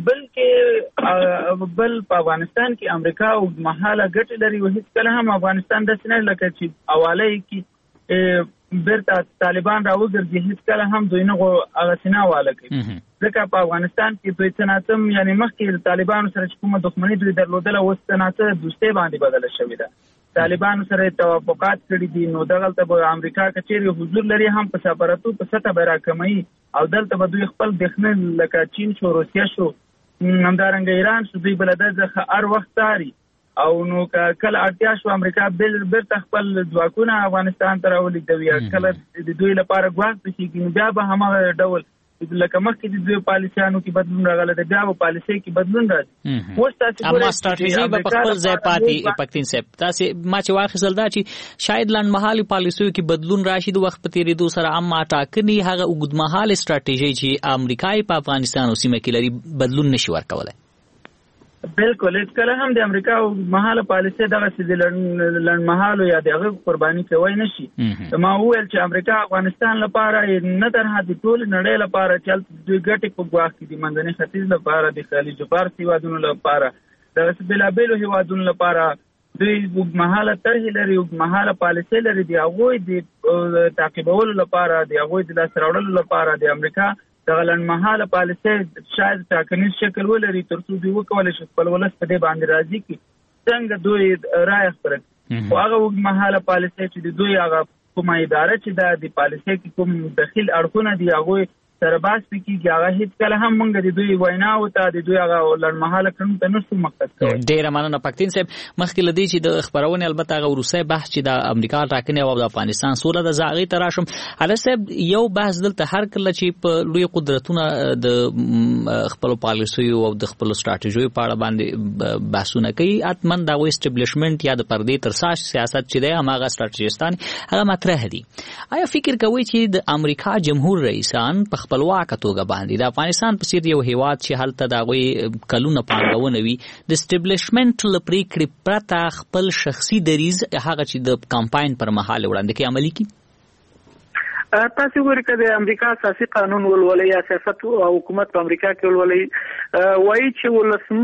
بلکې بل په افغانستان کې امریکا اوږدمهاله ګټې لري او هېڅکله هم افغانستان داسې نه لکه چې حواله یې کې بیرته طالبان راوګرځي، هېڅکله هم دوی نه هغسې نه حواله کوي. ځکه په افغانستان کې دوی څه ناڅه یعنې مخکې د طالبانو سره چې کومه دښمني دوی درلودله اوس څه ناڅه دوستۍ باندې بدله شوې ده. طالبانو سره توافقات کړي دي، نو دغلته به امریکا که چیرې حضور لري هم په سفارتو په سطحه به راکموي او دلته به دوی خپل دښمن لکه چین شو، روسیه شو، همدارنګه ایران شو، دوی به له ده څخه هر وخت تاري او نو که کله اړتیا شو امریکا بیرته خپل ځواکونه افغانستان ته راولېږدوي، کله د دوی لپاره ګواښ پېښېږي، نو بیا به هماغه ډول لکه مخکې د دوی پالیسیانو کې بدلون راغلی دی، بیا به پالیسۍ کې بدلون راځي. اوس تاسې اما ستراتیژي به په خپل ځای پاتې پښتین صاحب، تاسې ما چې واخیستل دا چې شاید لنډمهالي پالیسیو کې بدلون راشي د وخت په تېرېدو سره، اما ټاکنې هغه اوږدمهالې ستراتیژي چې امریکا یې په افغانستان او سیمه کې لري بدلون نشي ورکولی. بالکل هېڅکله هم د امریکا اوږدمهاله پالیسۍ دغسې د لنډمهالو یا د هغه قرباني کوی نه شي. ما وویل چې امریکا افغانستان لپاره نه تنها د ټولې نړۍ لپاره چې هلته دوی ګټې په ګواښ کې دي، منځني ختیځ لپاره، د خلیج فارس هېوادونو لپاره، دغسې بېلابېلو هېوادونو لپاره دوی اوږدمهاله طرحې لري، اوږدمهاله پالیسۍ لري. د هغوی د تعقیبولو لپاره، د هغوی د لاسته راوړلو لپاره د امریکا دغه لنډمهاله پالیسۍ شاید ټاکنیز شکل ولري تر څو دوی وکولی شي خپل ولس په دې باندې راضي کړي، څنګه دوی رایه خپله کړي. خو هغه اوږدمهاله پالیسۍ چې د دوی هغه کومه اداره چې ده د پالیسۍ کې کوم دخیل اړخونه دي هغوی سره بحث پې کېږي، هغه هېڅکله هم موږ د دوی ویناو ته د دوی هغه لنډمهاله کړنو ته نشو مقصد کولی. ډېره مننه پښتین صاحب. مخکې له دې چې د خپرونې البته هغه وروستی بحث چې د امریکا ټاکنې او د افغانستان سوله ده، زه هغې ته راشم. هله صاحب یو بحث دلته هر کله چې په لوی قدرتونه د خپلو پالیسیو او د خپلو ستراتیژیو په اړه باندې بحثونه کوي، حتما د هغوی اسټبلیشمنټ یا د پردې تر شا سیاست چې دی هماغه ستراتیژیستان هغه مطرح دي. آیا فکر کوئ چې د امریکا جمهور رئیسان په خپلواکه توګه باندې د افغانستان په څیر یو هیواد چې هلته د هغوی کلونه پانګونه وي د اسټبلیشمنټ له پرېکړې پرته خپل شخصي دریځ هغه چې د کمپاین پر مهال وړاندې کوي عملي کړي؟ تاسو ګورئ که د امریکا اساسي قانون ولولئ یا سیاست او حکومت په امریکا کې ولولئ، وایي چې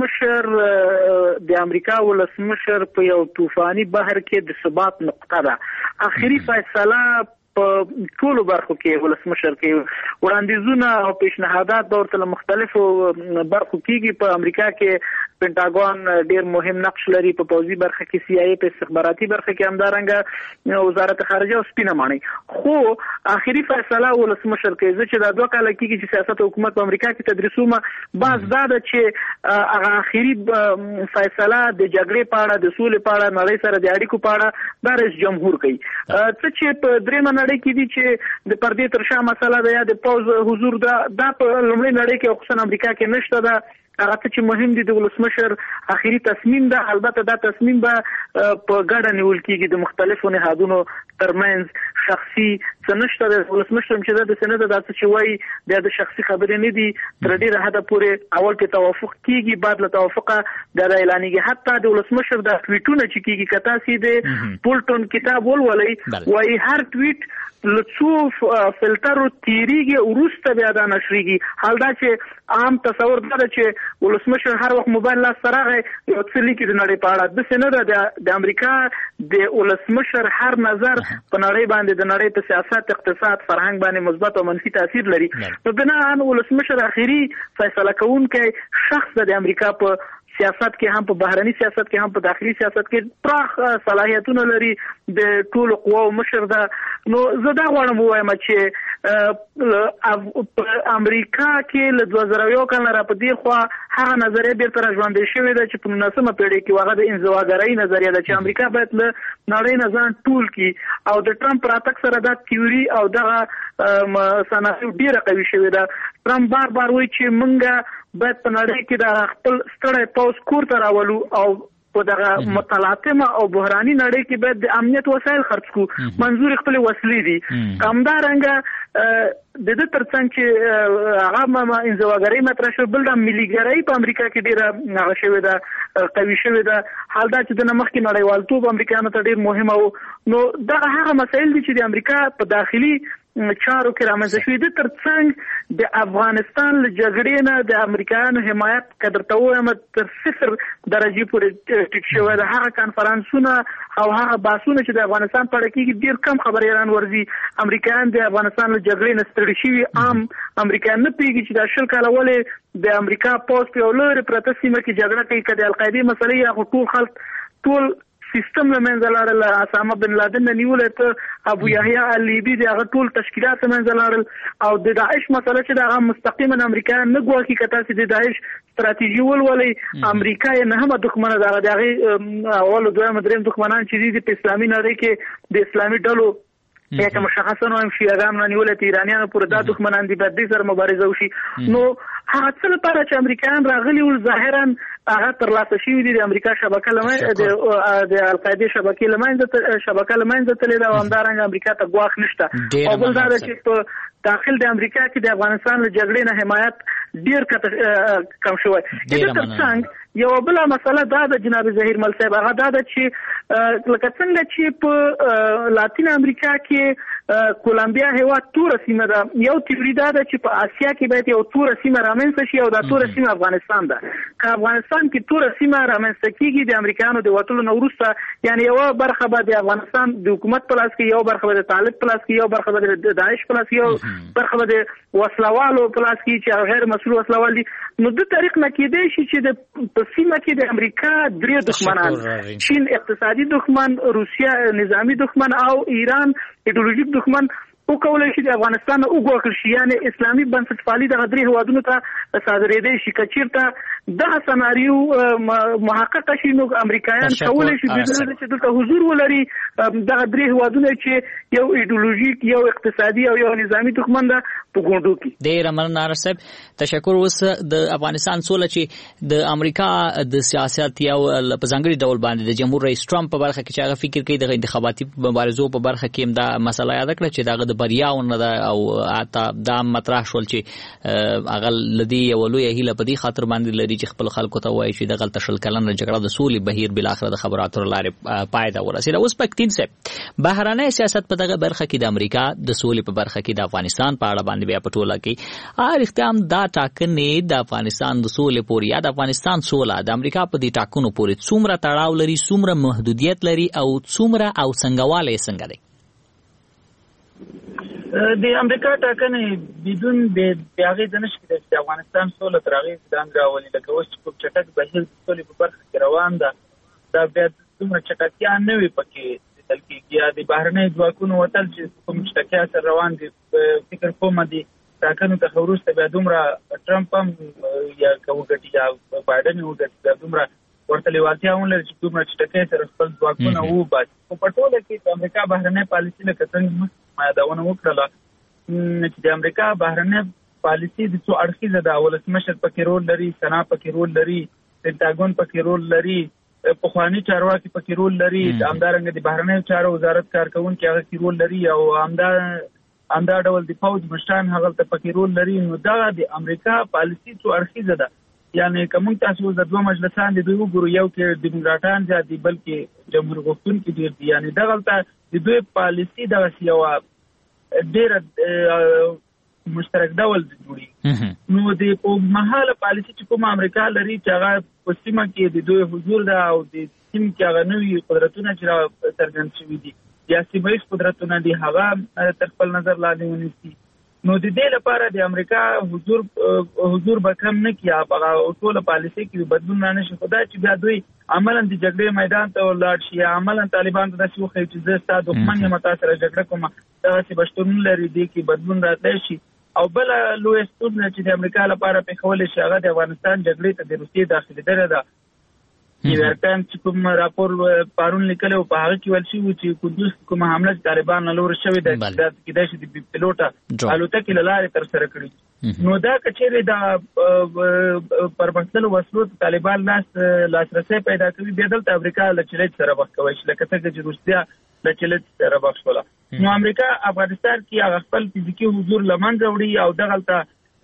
ولسمشر د امریکا ولسمشر په یو طوفاني بحر کې د ثبات نقطه ده. آخري فیصله په ټولو برخو کې ولسمشر کې وړاندیزونه او پیشنهادات به ورته له مختلفو برخو کېږي. په امریکا کې پینټاګون ډېر مهم نقش لري، په پوځي برخه کې سی آی ای، په استخباراتي برخه کې همدارنګه وزارت خارجه او سپینه ماڼۍ. خو آخري فیصله ولسمشر کوي. زه چې دا دوه کاله کېږي چې سیاست او حکومت په امریکا کې تدریسومه، بعض دا ده چې هغه آخري فیصله د جګړې په اړه، د سولې په اړه، نړۍ سره د اړیکو په اړه دا رئیس جمهور کوي. څه چې په درېیمه نړۍ کې دي چې د پردې تر شا مسله ده یا د پوځ حضور ده، دا په لومړۍ نړۍ کې او خصوصا امریکا کې نشته ده. هغه څه چې مهم دي د ولسمشر آخري تصمیم ده. البته دا تصمیم به په ګډه نیول کېږي د مختلفو نهادونو ترمنځ، شخصي څه نشته. د ولسمشر چې دا داسې نه ده، دا څه چې وایي بیا د شخصي خبرې نه دي، تر ډېره حده پورې اول کې توافق کېږي، بعد له توافقه دا اعلانېږي. حتی د ولسمشر دا ټویټونه چې کېږي، که تاسې د پولټون کتاب ولولئ، وایي هر ټویټ له څو فلټرو تېرېږي وروسته بیا دا نشرېږي. حال دا چې عام تصور دا ده چې ولسمشر هر وخت موبایل لاس ته راغی یو څه لیکي د نړۍ په اړه. داسې نه ده. د امریکا د ولسمشر هر نظر په نړۍ باندې، د نړۍ په سیاست، اقتصاد، فرهنګ باندې مثبت او منفي تاثیر لري. نو بناء ولسمشر آخري فیصله کوونکی شخص د امریکا په سیاست کې، هم په بهرني سیاست کې، هم په داخلي سیاست کې پراخ صلاحیتونه لري. د ټولو قواو مشر ده. نو زه دا غواړم ووایم چې امریکا کې له دوه زره یو کال نه راپدې خوا هغه نظریه بیرته راژوندۍ شوې ده چې په نولسمه پېړۍ کې هغه د انزواګرۍ نظریه ده چې امریکا باید له نړۍ نه ځان ټول کړي او د ټرمپ راتګ سره دا تیوري او دغه سناریو ډېره قوي شوې ده. ټرمپ بار بار وایي چې موږ باید په نړۍ کې د خپل ستړی پوځ کور ته راولو او په دغه متلاطمه او بحراني نړۍ کې باید د امنیت وسایل خرڅ کړو. منظور خپل وسلې دي. همدارنګه د دې ترڅنګ چې هغه انزواګرۍ مطرح شو، بل د مليګرۍ په امریکا کې ډېره هغه شوې ده، قوي شوې ده. حال دا چې د مخکې نړیوالتوب امریکایانو ته ډېر مهمه و. نو دغه هغه مسایل دي چې د امریکا په داخلي چارو کې رامنځته شوې دي. ترڅنګ د افغانستان له جګړې نه د امریکایانو حمایت قدر ته وایم تر صفر درجې پورې ټیټ شوی ده. هغه کانفرنسونه او هغه بحثونه چې د افغانستان په اړه کېږي ډېر کم خبریالان ورځي. امریکایان د افغانستان له جګړې نه ستړي شوي عام امریکایان نه پوهېږي چې دا شل کاله ولې د امریکا پوځ په یو لرې پرته سیمه کې جګړه کوي. که د القاعدې مسلې یا خو ټول خلک ټول سیستم له منځه لاړل. اسامه بن لادن نه نیولې ته ابو یحیی اللیبي د هغه ټول تشکیلات منځه لاړل او د داعش مسله چې دا مستقیما امریکایان نه ګواکې کته چې د داعش ستراتیژي ولولي امریکا یې نه هم دښمنه ده. دغه اول دویم دریم دښمنان چې دي په اسلامي نړۍ کې د اسلامي ډلو یا که مشخصا نو شیعاګان نه نیولې ته ایرانیانو پورې دا دښمنان دي، باید دې سره مبارزه وشي. نو هغه څه لپاره چې امریکایان راغلي ول ظاهرا هغه ترلاسه شوي دي. د امریکا شبکه لمن د القاعدې شبکې لمنځه شبکه لمنځه تللې ده او همدارنګه امریکا ته ګواښ نشته. او بل دا ده چې په داخل د امریکا کې د افغانستان له جګړې نه حمایت ډېر کم شوی. د دې ترڅنګ یو بله مسله دا ده جناب ظهیر مل صاحب، هغه دا ده چې لکه څنګه چې په لاتین امریکا کې کولمبیا هېواد توره سیمه ده، یو تیوري دا ده چې په اسیا کې باید یو توره سیمه رامنځته شي او دا توره سیمه افغانستان ده. که افغانستان کې توره سیمه رامنځته کېږي د امریکایانو د وتلو نه وروسته، یعنې یوه برخه به د افغانستان د حکومت په لاس کې، یو برخه به د طالب په لاس کې، یو برخه به د داعش په لاس کې، یو برخه به د وسلوالو په لاس کې چې غیر مسؤل وسلوال دي. نو د طریق نه کېدای شي چې د په سیمه کې د امریکا درې دښمنان، چین اقتصادي دښمن، روسیه نظامی دښمن او ایران ایډیولوژیک دښمن وکولای شي د افغانستان نه وګوښل شي، یعنې اسلامي بنسټپالي دغه درې هېوادونو ته صادرېدی شي. که چېرته دغه سناریو محققه شي نو امریکایان کولی شي چې دلته حضور ولري. دغه درې هېوادونه چې یو ایډیولوژیک، یو اقتصادي او یو نظامي دښمن ده په ګوندو کې. ډېره مننه عارف صاحب، تشکر. اوس د افغانستان سوله چې د امریکا د سیاست یو په ځانګړي ډول باندې د جمهور رئیس ټرمپ په برخه کې چې هغه فکر کوي د انتخاباتي مبارزو په برخه کې هم دا مسله یاد کړه چې دغه د بریاونه ده او اته دا مطرح شول چې هغه لدی یو لوی هیله په دې خاطر باندې لري چې خپل خلکو ته وایي چې دغه تشل کلن جګړه د سولې بهیر بل اخر د خبراتو لارې پای ته ورسېده. اوس پکتین صاحب، بهرانه سیاست په دغه برخه کې د امریکا د سولې په برخه کې د افغانستان په اړه باندې بیا په ټوله کې هر اختیام دا ټاکنې د افغانستان د سولې پورې یا د افغانستان سوله د امریکا په دې ټاکنو پورې څومره تړاو لري، څومره محدودیت لري او څومره او څنګهواله یې څنګه دی؟ د امریکا ټاکنې بدون د هغې د نشي کېدای چې د افغانستان سوله تر هغې ځان راولي. لکه اوس چې کوم چټک بهیر د سولې په برخه کې روان ده، دا بیا دومره چټکتیا نه وي پکې لیدل کېږي. یا د بهرنیو ځواکونو وتل چې کوم چټکتیا سره روان دي، فکر کوم د ټاکنو څخه وروسته بیا دومره ټرمپ هم یا که وګټي یا بایډن وګټي بیا دومره ورته لیوالتیا هم لري چې دومره چټکۍ سره خپل ځواکونه وباسي. خو په ټوله کې د امریکا بهرنۍ پالیسي لکه څنګه ما یادونه وکړله چې د امریکا بهرنۍ پالیسي د څو اړخیزه ده. ولسمشر پکې رول لري، سنا پکې رول لري، پنټاګون پکې رول لري، پخواني چارواکي پکې رول لري، همدارنګه د بهرنیو چارو وزارت کارکونکي هغه کې رول لري او همدا همدا ډول د پوځ مشران هغه ته پکې رول لري. نو دا د امریکا پالیسي څو اړخیزه ده. یعنی کوم تاسو د دوه مجلسان د دوی وګورو، یو کې ډیموکراټان زیات دي بلکې جمهور غوښتونکي ډېر دي. یعنی دغه د دوی پالیسي دغه یو ډېره مشترک ډول جوړي. نو د اوږدمهاله پالیسي چې کومه امریکا لري چې هغه په سیمه کې د دوی حضور ده او د سیمې کې هغه نوي قدرتونه چې څرګند شوي دي یا سیمه ییز قدرتونه دي هغه تر خپل نظر لاندې ونیسي. نو د دې لپاره د امریکا حضور حضور به کم نه کړي، هغه ټوله پالیسي کې بدلون نه شي. خو دا چې بیا دوی عملاً د جګړې میدان ته ولاړ شي یا عملاً طالبان ته داسې وښیي چې زه ستا دښمن یم تا سره جګړه کوم، دغسې به شتون لري، دې کې بدلون راتلی شي. او بل لوی ستونزه چې د امریکا لپاره پېښولی شي هغه د افغانستان جګړې ته د روسیې داخلېدنه ده. نیویارک ټایمز چې کوم راپور پرون لیکلی و په هغه کې ویل شوي چې کندوز کې کومه حمله چې طالبان له لورې شوې ده دا کېدای شي د بې پیلوټه الوتکې له لارې ترسره کړي. نو دا که چیرې د پرمختللو وسلو ته طالبان لاس لاسرسی پیدا کوي بیا دلته امریکا له چلج سره مخ کوی شي، لکه څنګه چې روسیه له چلج سره مخ شوله. نو امریکا افغانستان کې هغه خپل فزیکي حضور له منځه وړي او دغلته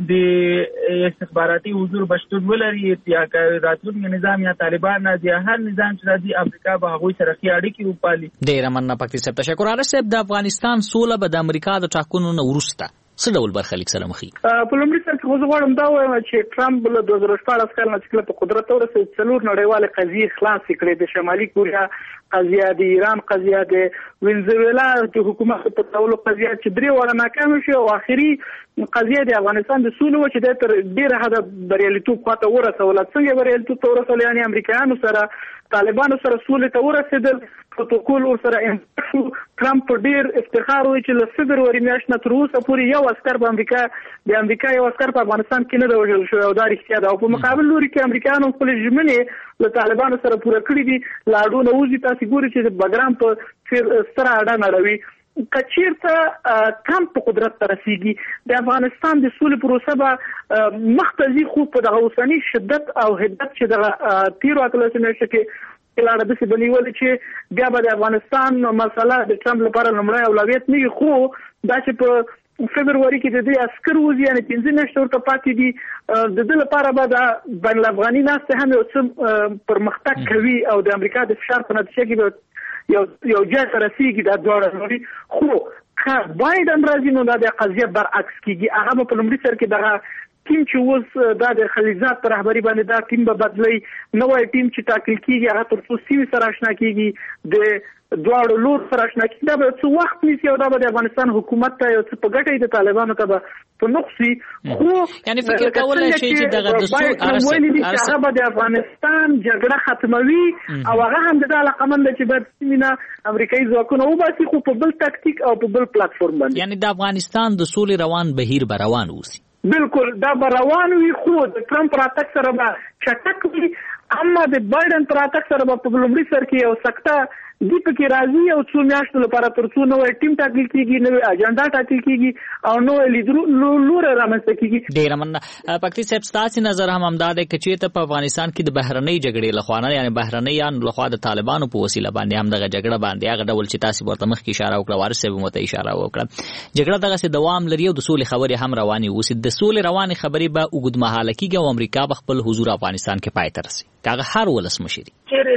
د استخباراتي حضور بشتون ولري، یا راتلونکي نظام یا طالبان نه یا هر نظام چې راځي امریکا به هغوی سره ښې اړیکې وپالي. ډېره مننه پکتي صاحب. تشکر. عارف صاحب، د افغانستان سوله به د امریکا د ټاکنو نه وروسته څه ډول برخلیک سره مخ وي؟ په لومړي سر کې زه غواړم دا ووایم چې ټرمپ له دوه زره شپاړس کال نه چې کله په قدرت ته ورسېد څلور نړیوالې قضیې خلاصې کړې، د شمالي کوریا قضیه، د ایران قضیه، د وینزویلا د حکومت په تولو قضیه چې درې واړه ناکام شو، او آخري قضیه د افغانستان د سولې و چې د تر ډیره حده بریالیتوب خواته ورسوله. څنګه بریالیتوب ته ورسول؟ یعنې امریکایانو سره طالبانو سره سولې ته ورسېدل، پروتوکول ورسره امضا شو. ټرمپ په ډیر افتخار وایي چې له فبروري میاشتې نه تر اوسه پورې یو عسکر په امریکا د امریکا یو عسکر په افغانستان کې نه دی وژل شوی، او دا رښتیا ده. او په مقابل لوري کې امریکایانو خپلې ژمنې له طالبانو سره پوره کړي دي. له اډو نه وځي، تاسې ګورئ چې د بګرام په څېر ستره اډه نړوي. که چېرته ټرمپ په قدرت ته رسېږي د افغانستان د سولې پروسه به مخ ته ځي، خو په دغه اوسني شدت او حدت چې دغه تېرو اتلسو میاشتو کې لاړه داسې به نیولې چې بیا به د افغانستان مسله د ټرمپ لپاره لومړی اولویت نه وي. خو دا چې په فبروري کې د دې عسکر وځي، یعنې پنځه میاشتې ورته پاتې دي، د ده لپاره به د بین الافغاني ناستې هم یو څه پرمختګ کوي او د امریکا د فشار په نتیجه کې به یو یو ځای ته رسېږي دا دواړه نوري. خو که بایډن راځي نو دا د قضیه برعکس کېږي. هغه به په لومړي سر کې دغه ټیم چې اوس دا د خلیلزاد په رهبري باندې دا ټیم به بدلوي، نوی ټیم چې ټاکل کېږي هغه تر څو سیمې سره اشنا کېږي، د دواړو لور سره اشنا کېږي، دا به څه وخت نیسي او دا به د افغانستان حکومت ته یو څه په ګټه د طالبانو ته به په نقص وي. خو یعنې فکر کولی شي چې دغه د سول ویلي دي چې هغه به د افغانستان جګړه ختموي او هغه هم د دې علاقمند چې باید سیمې نه امریکایي ځواکونه وباسي، خو په بل تکتیک او په بل پلاتفورم باندې. یعنې د افغانستان د سولې روان بهیر به روان اوسي. بالکل دا به روان وي، خو د ټرمپ راتګ سره به چټک وي. اما د بایډن راتګ سره به په لومړي سر کې یو سکته دی پکې راځي او څو میاشتو لپاره تر څو نوې ټیم ټاکل کېږي، نوې اجنډا ټاکل کېږي او نوې لیدلوره رامنځته کېږي. ډېره مننه پکتي صاحب. ستاسې نظر هم همدا دی که چېرته په افغانستان کې د بهرنۍ جګړې لخوا نه، یعنې بهرنیانو لخوا د طالبانو په وسیله باندې هم دغه جګړه باندې هغه ډول چې تاسې ورته مخکې اشاره وکړه، وارث صاحب هم ورته اشاره وکړه، جګړه دغسې دوام لري او د سولې خبرې هم روانې اوسي. د سولې روانې خبرې به اوږدمهاله کېږي او امریکا به خپل حضور افغانستان کې پای ته رسي، که هغه هر ولسمشر وي. چیرې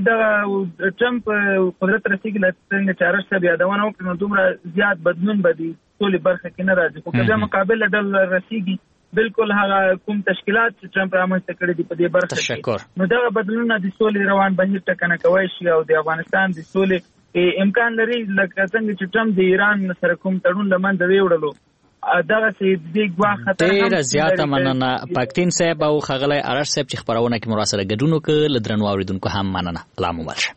د ټرمپ قدرت رسېږي څنګه چې عرش صاحب یادونه وکړي نو دومره زیات بدلون به د سولې برخه کې نه راځي. خو که بیا مقابل ډول رسېږي بالکل هغه کوم تشکیلات چې ټرمپ رامنځته کړي دي په دې برخه کې، نو دغه بدلونونه د سولې روان بهیر ټکنه کوی شي او د افغانستان د سولې امکان لري. لکه څنګه چې ټرمپ د ایران سره کوم تړون له منځه ویوړلو، دغه سي د ګواښ خطر هم ډېره زیاته مننه پکتین صاحب او ښاغلی عرش صاحب چې خپرونه کې مو راسره ګډون وکړ. له درنو اورېدونکو هم مننه. الله مو مل شه.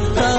تا